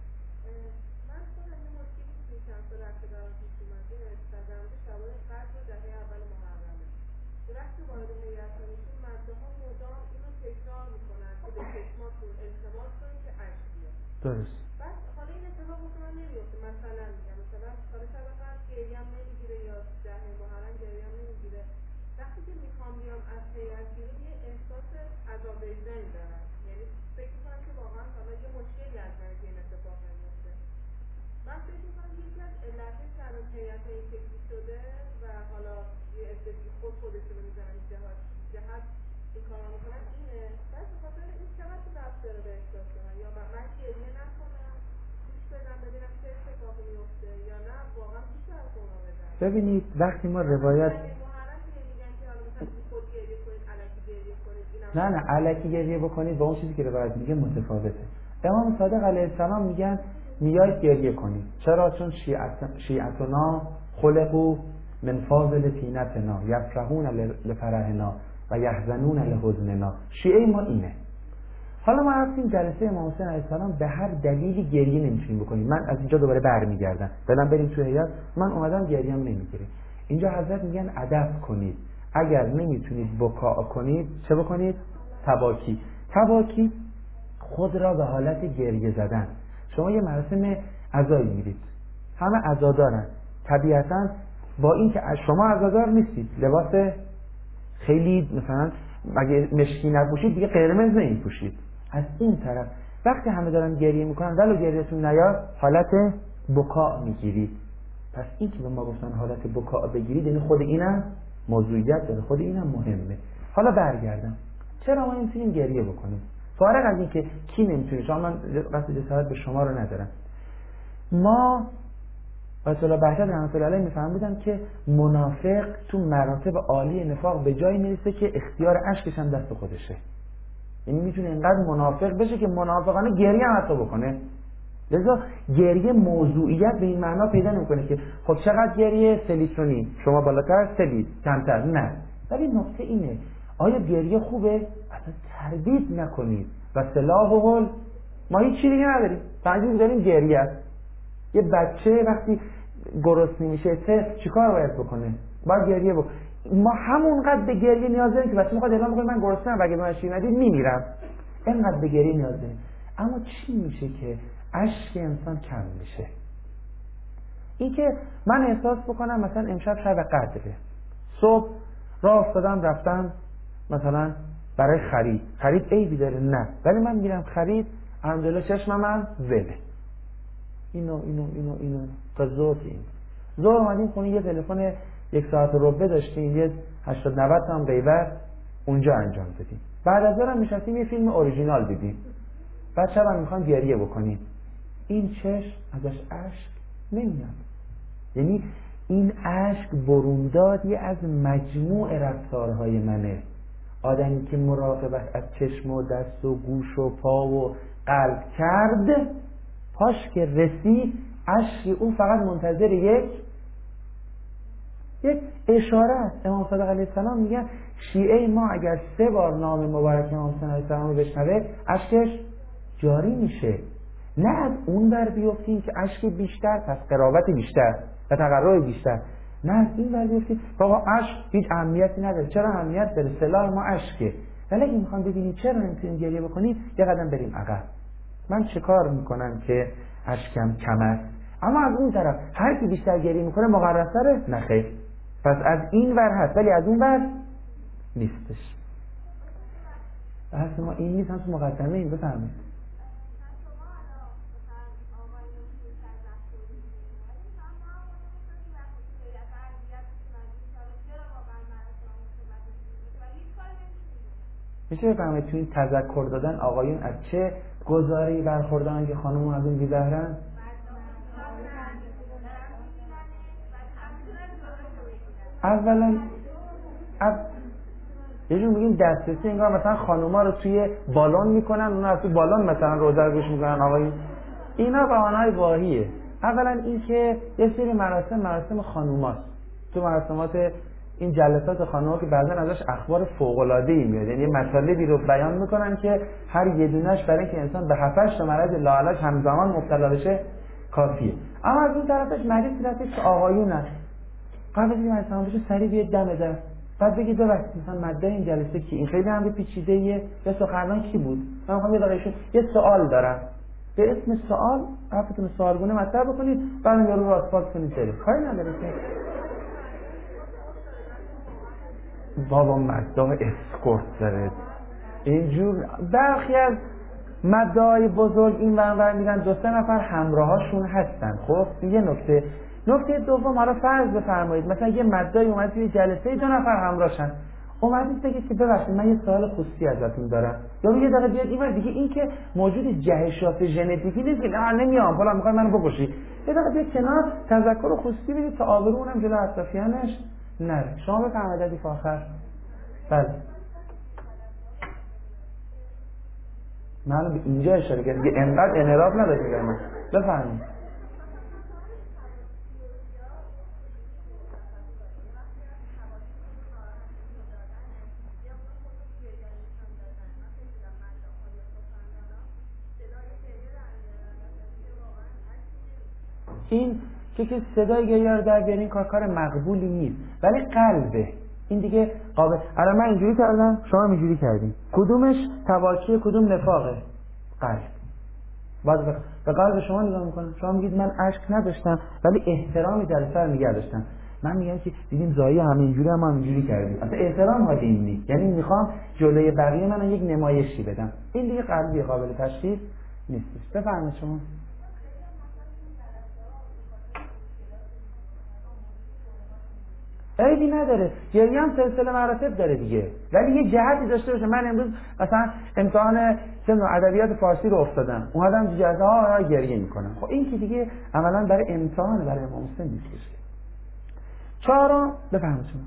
درست. بعد حالا این اتفاق واسه من نمیفته، مثلا میگم مثلا سال شب قبل گریم نمیگیره یا ده محرم گریم نمیگیره، وقتی که میخوام بیام از هیئت بیرون یه احساس عذاب وجدانی دارم، یعنی فکر میکنم که واقعا حالا یه مشکلی از من که این اتفاق نمیفته. من فکر میکنم یکی از علتش که الان هیئت این شکلی شده و حالا یه استدی خود خودشون رو میزنن جهت جهت این کارا میکنن اینه، بس بخاطر این چقدر ربط داره به احساس من، یا من من گریه نکنم گوش بدم ببینم چه اتفاقی میفته یا نه واقعا بیشتر از اونا بدم. ببینید وقتی ما روایت نه نه الکی گریه بکنید با اون چیزی که روایت میگه متفاوته. امام صادق علیه السلام میگن میاید گریه کنید. چرا؟ چون شیعت شیعتنا خلقوا من فاضل طینتنا یفرحون لفرحنا و یحزنون لحزننا. شیعه ما اینه. حالا ما رفتیم جلسه امام حسین علیه السلام، به هر دلیلی گریه نمیتونیم بکنیم. من از اینجا دوباره برمیگردم دلم بریم تو هیئت، من اومدم گریه‌ام نمیگیره. اینجا حضرت میگن ادب کنید، اگر نمیتونید بکا کنید چه بکنید؟ تباکی. تباکی خود را به حالت گریه زدن. شما یه مراسم عزایی میرید، همه عزادارن، طبیعتا با این که شما عزادار نیستید، لباس خیلی مثلا اگه مشکی نپوشید دیگه قرمز نمیپوشید، از این طرف وقتی همه دارن گریه میکنن ولو گریهتون نیاد حالت بکا میگیرید. پس این که به ما گفتن حالت بکا بگیرید یعنی خود اینم موضوعیت داره، خود اینم مهمه. حالا برگردم، چرا ما نمیتونیم گریه بکنیم؟ فارغ از این که کی نمیتونه، شما من قصد جسارت به شما رو ندارم. ما رسول الله بهشت رحمت الله علیه میفهمیدن که منافق تو مراتب عالی نفاق به جایی میرسه که اختیار اشکش هم دست خودشه، یعنی میتونه اینقدر منافق بشه که منافقانه گریه هم حتی بکنه. لذا گریه موضوعیت به این معنا پیدا نمیکنه که خب چقدر گریه سلیسونی، شما بالاتر سلیس کمتر، نه. ولی نکته اینه آیا گریه خوبه؟ اصلا تردید نکنید و سلاحه ما هیچ چیزی دیگه نداریم، فقط داریم گریه است. یه بچه وقتی گرسنه میشه طفل چیکار باید بکنه؟ باید گریه بکنه. ما همونقدر به گریه نیاز داریم که بچه میخواد اعلام کنه من گرسنه‌ام و اگه به من شیر ندید میمیرم، اینقدر به گریه نیاز داریم. اما چی میشه که اشک انسان کم میشه؟ این که من احساس بکنم مثلا امشب شب قدره، صبح راه افتادم رفتم مثلا برای خرید، خرید عیبی داره؟ نه، ولی من میرم خرید الحمدلله چشمم من وله، اینو اینو اینو اینو قضاوت این زور اومدیم خونه یه تلفن یک ساعت و ربع داشتیم، یه هشتاد نود تا هم غیبت اونجا انجام دادیم، بعد از اونم نشستیم یه فیلم اوریجینال دیدیم، بعد شبم میخوام گریه بکنیم، این چشم ازش اشک نمیاد. یعنی این اشک بروندادی از مجموع رفتارهای منه. آدمی که مراقبت از چشم و دست و گوش و پا و قلب کرد، پاش که رسید اشک اون فقط منتظر یک یک اشاره است. امام صادق علیه السلام میگن شیعه ما اگر سه بار نام مبارک امام صادق علیه السلام رو بشنوه اشکش جاری میشه. نه از اون بر بیفتیم که اشک بیشتر پس قرابت بیشتر و تقرب بیشتر، نه از این بر بیفتیم بابا اشک هیچ اهمیتی نداره. چرا اهمیت داره؟ سلاح ما اشکه. ولی اگه میخوام ببینید چرا نمیتونیم گریه بکنید، یه قدم بریم عقب. من چه کار میکنم که اشکم کم است؟ اما از اون طرف هر کی بیشتر گریه میکنه مقررتره؟ نه خیر. پس از این ور هست ولی از اون ور نیستش. بحث ما این نیست، هم تو مقدمه این. بفرمایید. میشه بفرمایید تو این تذکر دادن آقایون از چه گزاره‌ای برخوردارن که خانم از اون بی بهره‌ن؟ اولا از یه جور میگیم دسترسی، انگار مثلا خانوما رو توی بالون میکنن، اونا از تو بالون مثلا روزه رو گوش میکنن آقایون. اینا بهانه‌های واهیه. اولا این که یه سری مراسم مراسم خانوماست، تو مراسمات این جلسات خانوما که بعضا ازش اخبار فوق‌العاده‌ای میاد، یعنی مطالبی رو بیان میکنن که هر یه دونه‌اش برای اینکه انسان به هفتش تا مرض لاعلاج همزمان مبتلا بشه کافیه. اما از اون طرفش مریض صورتش که آقایونن قبل از اینکه مثلا بشه سریع بیاد دم در بعد بگید ببخشید مثلا ماده این جلسه کی، این خیلی هم پیچیده‌ایه، یا سخنران کی بود، من میخوام یه دقیقه یه سوال دارم، به اسم سوال حرفتون سوالگونه مطرح بکنید، بعد یارو رو آسفالت کنید بره، کاری نداره که بابا مدعا اسکورت داره. اینجور برخی از مدعای بزرگ این ور میرن، دو سه نفر همراهاشون هستن. خب یه نکته نکته دوم، حالا فرض بفرمایید مثلا یه مدعی اومد توی جلسه دو نفر همراهشن، اومدید بگید که ببخشید من یه سوال خصوصی ازتون دارم، یا یه دقیقه بیاد اینور دیگه، این که موجود جهشات ژنتیکی نیست که نه نمیام فلان میخوای منو بکشی، یه دقیقه بیاد کنار تذکر خصوصی بدید تا آبرو اونم جلو اطرافیانش نره. شما بفرمایید دیگه آخر. بله من به اینجا اشاره کردم دیگه، انقدر انحراف نداشتم در من. بفرمایید. این که که صدای گریه رو در بیارین کار کار مقبولی نیست، ولی قلبه این دیگه قابل. الان من اینجوری کردم شما اینجوری کردین، کدومش تواکی کدوم نفاقه؟ قلب. بعد به قلب شما نگاه میکنم، شما میگید من اشک نداشتم ولی احترام جلسه رو نگه داشتم. من میگم که دیدیم زایی هم اینجوری هم اینجوری کردیم، اصلا احترام ها دین نیست، یعنی میخوام جلوی بقیه من یک نمایشی بدم، این دیگه قلبی قابل تشخیص نیست. بفرمایید شما. عیبی نداره، گریه هم سلسله مراتب داره دیگه، ولی یه جهتی داشته باشه. من امروز مثلا امتحان سمن ادبیات فارسی رو افتادم، اومدم جزا ها گریه میکنم، خب این که دیگه عملا برای امتحان برای امام حسین نیست. چهارم بفهمید شما.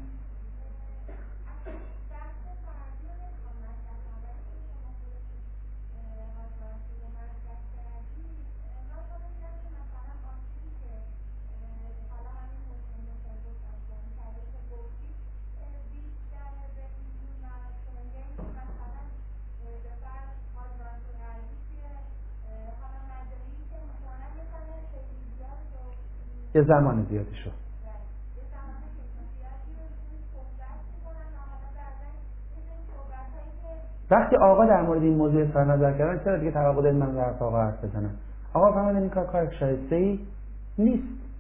یه زمان زیادی شد. وقتی آقا در مورد این موضوع اظهار نظر کردن، چرا دیگه توقع دارید من در آقا حرف بزنم؟ آقا فهمیدن این کار کار شایسته‌ای نیست.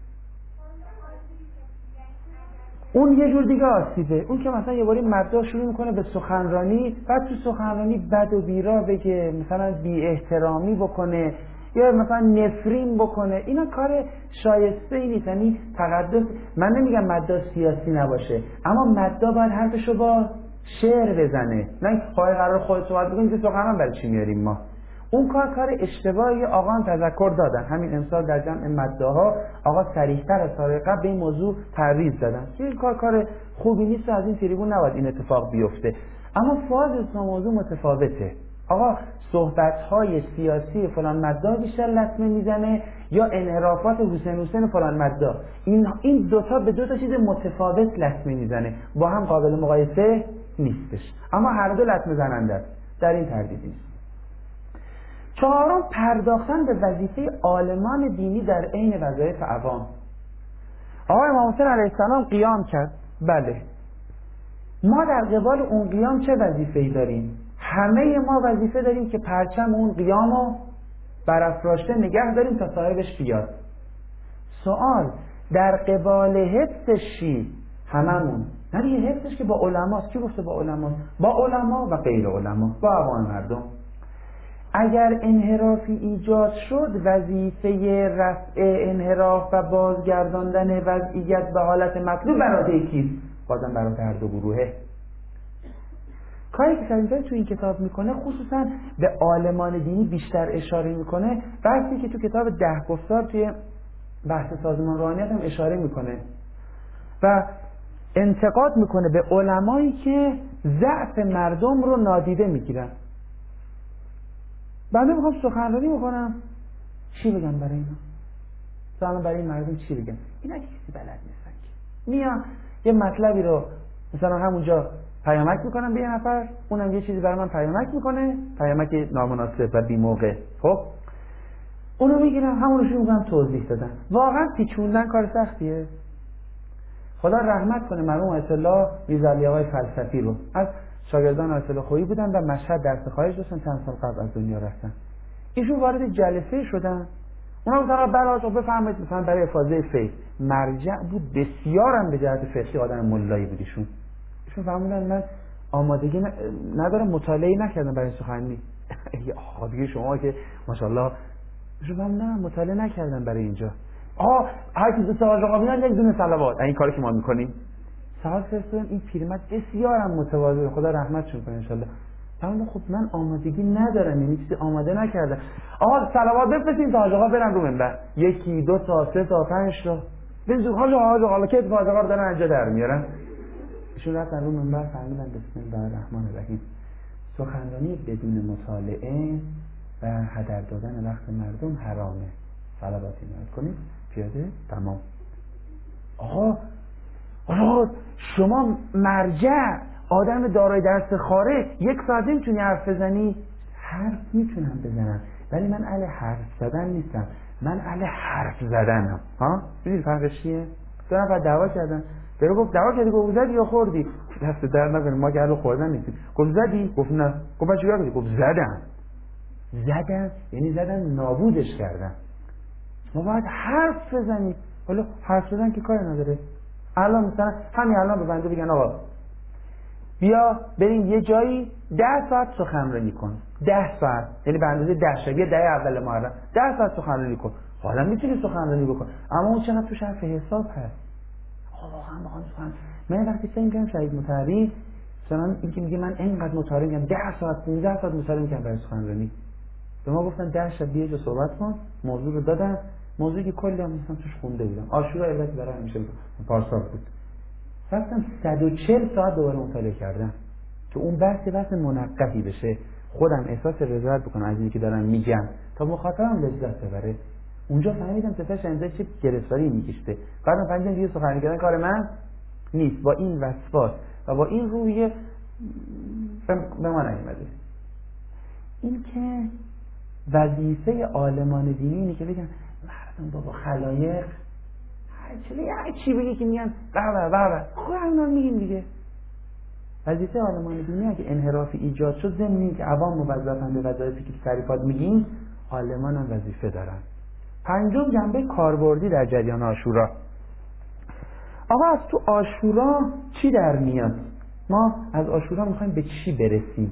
اون یه جور دیگه آسیبه، اون که مثلا یه باری مبدا شروع میکنه به سخنرانی، بعد تو سخنرانی بد و بیرا بگه، مثلا بی احترامی بکنه یا مثلا نفرین بکنه، اینا کار شایسته ای نیست. یعنی تقدس، من نمیگم مدعا سیاسی نباشه، اما مدعا باید حرفشو با شعر بزنه، نه پای قرار خودت صحبت بکنیم که سخنران برای چی میاریم ما. اون کار کار اشتباهی. آقا هم تذکر دادن، همین امسال در جمع مدعاها آقا صریح‌تر از سال قبل به این موضوع تعریض دادن که این کار کار خوبی نیست و از این تریبون نباید این اتفاق بیفته. اما فاز موضوع متفاوته. آقا صحبت‌های سیاسی فلان مدعا بیشتر لطمه میزنه یا انحرافات حسین حسین فلان مدعا، این این دوتا به دو تا چیز متفاوت لطمه میزنه، با هم قابل مقایسه نیستش، اما هر دو لطمه زننده است، در این تردیدی نیست. چهارم، پرداختن به وظیفه عالمان دینی در عین وظایف عوام. آقای امام حسین علیه السلام قیام کرد، بله، ما در قبال اون قیام چه وظیفه‌ای داریم؟ همه ما وظیفه داریم که پرچم اون قیامو برافراشته نگه داریم تا صاحبش بیاد. سوال، در قبال حفظ شی هممون نه دیگه حفظش که با علماست. کی گفته با علما؟ با علما و غیر علما، با عوام مردم. اگر انحرافی ایجاد شد، وظیفه رفع انحراف و بازگرداندن وضعیت به حالت مطلوب بر عهده کیست؟ بازم بر عهده هر دو گروهه. کاری که سعید تو این کتاب میکنه خصوصا به عالمان دینی بیشتر اشاره میکنه، بحثی که تو کتاب ده گفتار توی بحث سازمان روحانیت هم اشاره میکنه و انتقاد میکنه به علمایی که ضعف مردم رو نادیده میگیرن. بنده میخوام سخنرانی بکنم، چی بگم برای اینا؟ مثلا برای این مردم چی بگم؟ اینا که کسی بلد نیستن که میان یه مطلبی رو مثلا همونجا پیامک میکنم به یه نفر، اونم یه چیزی برای من پیامک میکنه، پیامک نامناسب و بی موقع، خب اونو میگیرم همون رو شروع میکنم توضیح دادن. واقعا پیچوندن کار سختیه. خدا رحمت کنه مرحوم آیت الله میرزا علی آقای فلسفی رو، از شاگردان آیت الله خویی بودن و مشهد درس خارج داشتن، چند سال قبل از دنیا رفتن. ایشون وارد جلسه شدن، اونا گفتن برای بفرمایید مثلا برای افاضه فقه مرجع بود، بسیارم به جهت فقهی آدم ملایی بود ایشون. ایشون فرمودن من آمادگی ندارم، مطالعه نکردم برای سخنرانی. آقا دیگه شما که ماشاءالله. ایشون فرمودن مطالعه نکردم برای اینجا. آه هر کی دو تا آقا میان یک دونه صلوات، این کاری که ما میکنیم. سوال فرستادن این پیرمرد بسیارم متواضع، خدا رحمتشون کنه ان شاء الله. فرمودن خب من آمادگی ندارم، یعنی چیزی آماده نکردم. آقا صلوات بفرستین تا آقا برن رو منبر، یکی دو تا سه تا پنج تا بزن حالا حالا حالا که آقا رو دارن اینجا در میارن. ایشون رفتن رو منبر فرمودن بسم الله الرحمن الرحیم، سخنرانی بدون مطالعه و هدر دادن وقت مردم حرامه، صلواتی نهاد کنید پیاده تمام. آقا آقا شما مرجع آدم دارای درس خارج یک ساعت نمیتونی حرف بزنی؟ حرف میتونم بزنم ولی من اهل حرف زدن نیستم، من اهل حرف زدنم. ها میدونی فرقش چیه؟ دو نفر دعوا کردن، برو گفت دعوا کردی، گفت زدی یا خوردی؟ دست در نکنه ما که اهل خوردن نیستیم. گفت زدی؟ گفت نه. گفت چیکار کردی؟ گفت زدم. زدم یعنی زدم نابودش کردم. ما باید حرف بزنیم. حالا حرف زدن که کاری نداره. الان مثلا همین الان به بنده بگن آقا بیا بریم یه جایی ده ساعت سخنرانی کن، ده ساعت یعنی به اندازه ده شب، یه ده اول محرم ده ساعت سخنرانی کن. حالا میتونی سخنرانی بکن اما اون چقدر توش حرف حساب هست. آقا واقعا بخوام سخن من وقتی فکر می‌کنم شهید مطهری مثلا اینکه میگه من اینقدر مطالعه می‌کنم ده ساعت پانزده ساعت مطالعه می‌کنم برای سخنرانی، به ما گفتن ده شب بیا جو صحبت کن، موضوع رو دادن، موضوعی که کلی هم مثلا توش خونده بودم، عاشورا البته برای همیشه پارسال بود، رفتم صد و چهل ساعت دوباره مطالعه کردم که اون بحث بحث منقحی بشه، خودم احساس رضایت بکنم از اینی که دارم میگم تا مخاطبم لذت ببره. اونجا فهمیدم تفش انزای چه گرفتاری میکشته، بعدم فهمیدم دیگه سخنرانی کردن کار من نیست، با این وسواس و با این روحیه به من نیامده. این که وظیفه عالمان دینی اینه که بگن مردم بابا خلایق هر چی بگی که میگن بابا بابا خودمون میگیم دیگه. وظیفه عالمان دینی اگه انحرافی ایجاد شد، ضمن که عوام موظفن به وظایفی که تعریفات میگیم، عالمان هم وظیفه دارن. پنجم جنبه کاربردی در جریان عاشورا. آقا از تو عاشورا چی در میاد؟ ما از عاشورا میخوایم به چی برسیم؟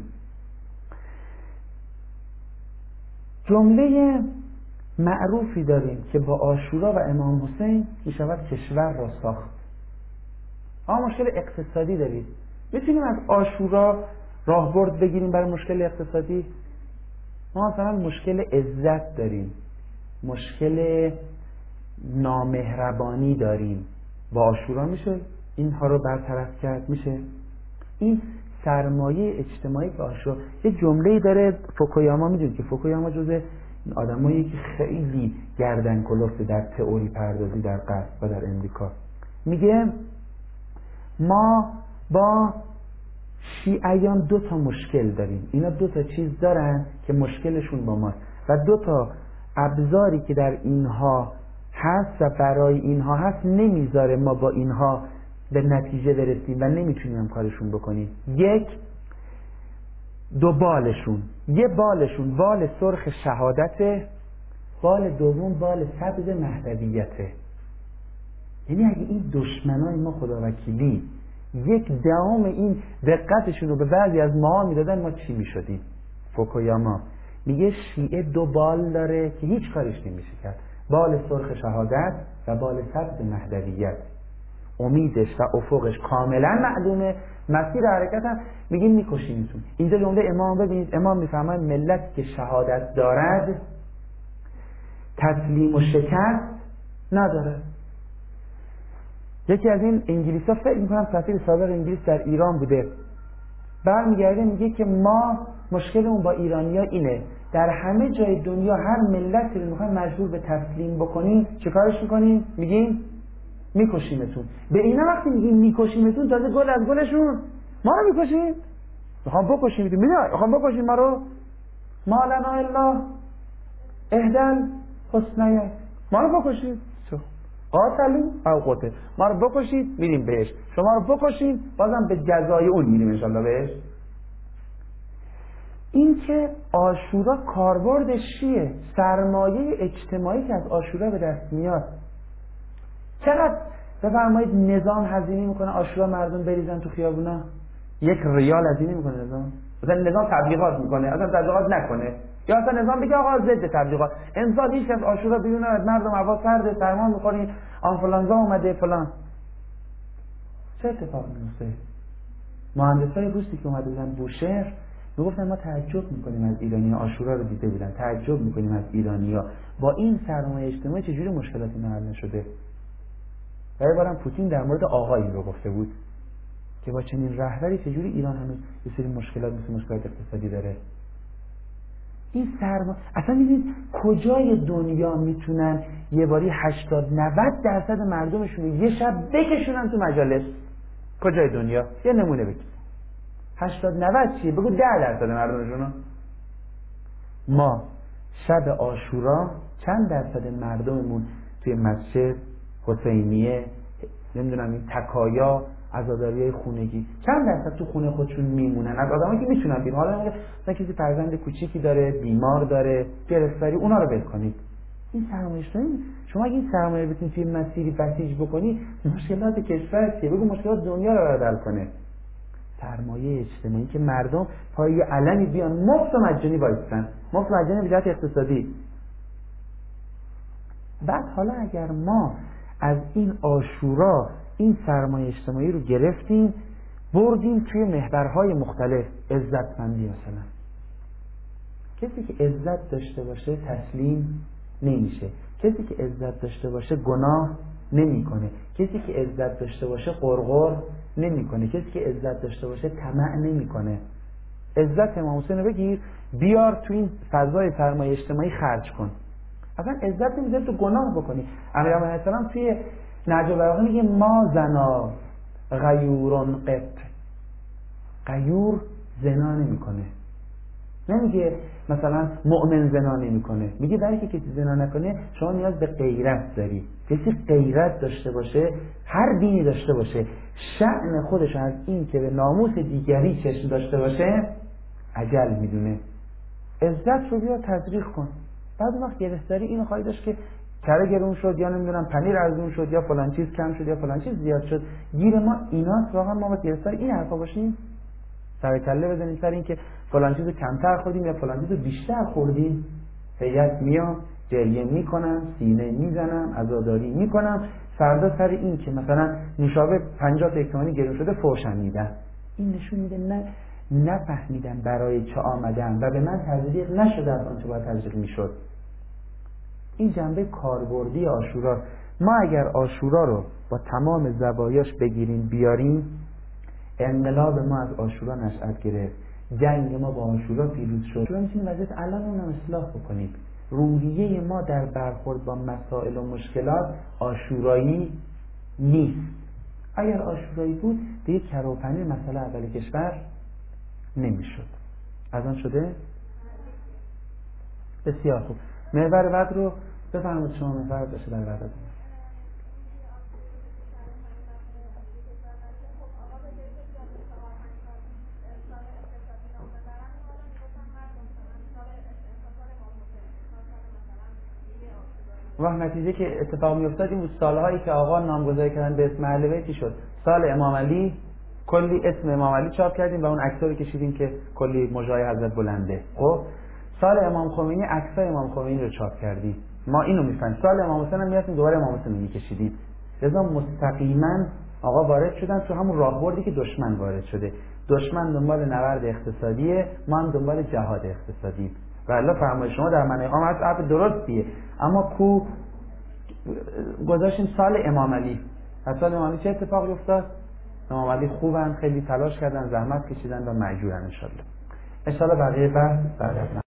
جمله معروفی داریم که با عاشورا و امام حسین میشود کشور را ساخت. آقا مشکل اقتصادی دارید، میتونیم از عاشورا راهبرد بگیریم برای مشکل اقتصادی؟ ما مثلا مشکل عزت داریم، مشکل نامهربانی داریم، با عاشورا میشه اینها رو برطرف کرد؟ میشه؟ این سرمایه اجتماعی که عاشورا، یه جمله‌ای داره فوکویاما، میدونید که فوکویاما جزء آدمایی که خیلی گردن کلفته در تئوری پردازی در غرب و در امریکا، میگه ما با شیعیان دو تا مشکل داریم، اینا دو تا چیز دارن که مشکلشون با ماست و دو تا ابزاری که در اینها هست و برای اینها هست نمیذاره ما با اینها به نتیجه برسیم و نمیتونیم هم کارشون بکنیم. یک، دو بالشون، یه بالشون بال سرخ شهادته، بال دوم بال سبز مهدویته. یعنی اگه این دشمنای ما خدا وکیلی یک دهم این دقتشون رو به بعضی از ما میدادن ما چی میشدیم. فوکویاما میگه شیعه دو بال داره که هیچ کارش نمیشه کرد، بال سرخ شهادت و بال سبز مهدویت. امیدش و افقش کاملا معدومه، مسیر حرکت هم میگیم میکشیمتون. اینجا جمله امام ببینید، امام میفهمه ملت که شهادت دارد تسلیم و شکست نداره. یکی از این انگلیس ها فکر میکنم سفیر سابق انگلیس در ایران بوده، برمیگرده میگه که ما مشکلمون با ایرانیا اینه، در همه جای دنیا هر ملتی رو میخوایم مجبور به تسلیم بکنیم چه کارش میکنیم؟ میگیم میکشیمتون. به اینا وقتی میگیم میکشیمتون تازه گل از گلشون ما رو میکشیم، میخوام بکشیمتون، میدونی میخوام بکشیم ما رو، ما لنا الا اهدل حسنیت، ما رو بکشید قاتلین او قتل، ما رو بکشید میریم بهش، شما رو بکشید بازم به جزای اون میریم انشالله بهش. این که عاشورا کاربردش چیه؟ سرمایه اجتماعی که از عاشورا به دست میاد. چقدر بفرمایید نظام هزینه میکنه عاشورا مردم بریزن تو خیابونا؟ یک ریال هزینه میکنه نظام؟ مثلا نظام تبلیغات میکنه، اصلا تبلیغات نکنه، یا اصلا نظام بگه آقا ضد تبلیغات، امسال هیچ کس عاشورا بیرون نمیاد، مردم هوا سرده، سرما میخورین، آنفولانزا اومده فلان. چه اتفاقی میفته؟ مهندسای روسی که اومده بودن بوشهر میگفتن ما تعجب میکنیم از ایرانی‌ها، عاشورا رو دیده بودن، تعجب میکنیم از ایرانی‌ها با این سرمایه اجتماعی چجوری مشکلاتی حل نشده. یه بارم پوتین در مورد آقایی رو گفته بود که با چنین رهبری چجوری ایران هنوز یه سری مشکلات مثل مشکلات اقتصادی داره. این سرما اصلا میدید کجای دنیا میتونن یه باری هشتاد نود درصد مردمشون رو یه شب بکشونن تو مجالس؟ کجای دنیا؟ یه نمونه بگید. هشتاد نود چیه؟ بگو ده درصد مردمشون. ما شب عاشورا چند درصد مردممون توی مسجد، حسینیه، نمیدونم این تکایا، عزاداریای خونگی، چند درصد تو خونه خودشون میمونن از آدمایی که میتونن بیرون؟ حالا مثلا کسی فرزند کوچیکی داره، بیمار داره، گرفتاری، اونا رو ول کنید. این سرمایه اجتماعی، شما اگه این سرمایه بتونید توی مسیری بسیج بکنی، مشکلات کشور چیه؟ بگو مشکلات دنیا رو حل کنه. سرمایه اجتماعی که مردم پای علمی بیان مفت و مجانی وایسن، مفت و مجانی به جهت اقتصادی. بعد حالا اگر ما از این عاشورا این سرمایه اجتماعی رو گرفتیم بردیم توی محورهای مختلف، عزتمندی مثلا، کسی که عزت داشته باشه تسلیم نمیشه، کسی که عزت داشته باشه گناه نمیکنه، کسی که عزت داشته باشه قرقر نمیکنه، کسی که عزت داشته باشه طمع نمیکنه. عزت امام حسین رو بگیر بیار تو این فضای سرمایه اجتماعی خرج کن، اصلا عزت نمیذاره تو گناه بکنی. امیرالمومنین علیه السلام توی نهج البلاغه میگه ما زنا غیورن قط، غیور زنا نمیکنه، نمیگه مثلا مؤمن زنا نمیکنه، میگه برای که کسی زنا نکنه شما نیاز به غیرت داری. کسی غیرت داشته باشه، هر دینی داشته باشه، شأن خودش از این که به ناموس دیگری چشم داشته باشه عجل میدونه. عزت رو بیا تزریق کن. بعد وقت گرفتاری اینو خواهی داشت که کره گرون شد یا نمیدونم پنیر ارزون شد یا فلان چیز کم شد یا فلان چیز زیاد شد، گیر ما ایناست. واقعا ما با گرفتاری این حرفا باشیم، سر کله بزنیم سر این که فلان چیزو کمتر خوردیم یا فلان چیزو بیشتر خوردیم. هیئت میام جریه میکنم، سینه میزنم، عزاداری میکنم، فردا سر این که مثلا نوشابه پنجاه تا تومانی گرون شده فوشم میدن. این نشون میده نه نفهمیدم برای چه آمدم و به من تزریق نشده از آنچه باید تزریق میشد. این جنبه کاربردی عاشورا. ما اگر عاشورا رو با تمام زوایاش بگیریم بیاریم، انقلاب ما از عاشورا نشأت گرفت، جنگ ما با عاشورا پیروز شد. شما میتونید وضعیت الان اونم اصلاح بکنید. روحیه ما در برخورد با مسائل و مشکلات عاشورایی نیست. اگر عاشورایی بود دیگه کره و پنیر مسئله اول کشور نمیشد. از آن شده؟ بسیار خوب. محور بعد رو بفرمایید شما. محور باشه در بعد. و نتیجه که اتفاق می افتاد این بود سالهایی که آقا نامگذاری کردن به اسم اهل بیت شد. سال امام علی کلی اسم امام علی چاپ کردیم و اون عکس‌ها رو کشیدیم که کلی مژای حضرت بلنده. خب سال امام خمینی عکسای امام خمینی رو چاپ کردید، ما اینو میفهمیم. سال امام حسین هم میاد دوباره امام حسین میکشیدید. لذا مستقیما آقا وارد شدن تو همون راهبردی که دشمن وارد شده. دشمن دنبال نبرد اقتصادیه، ما هم دنبال جهاد اقتصادی. و الله فرمایش شما در معنی عام حرف درستیه، اما کو گذاشتیم سال امام علی. از سال امام علی چه اتفاقی افتاد؟ امام علی خوبن، خیلی تلاش کردن، زحمت کشیدن و مأجورن. ان شاء الله ان شاء الله بقیه بحث بعد از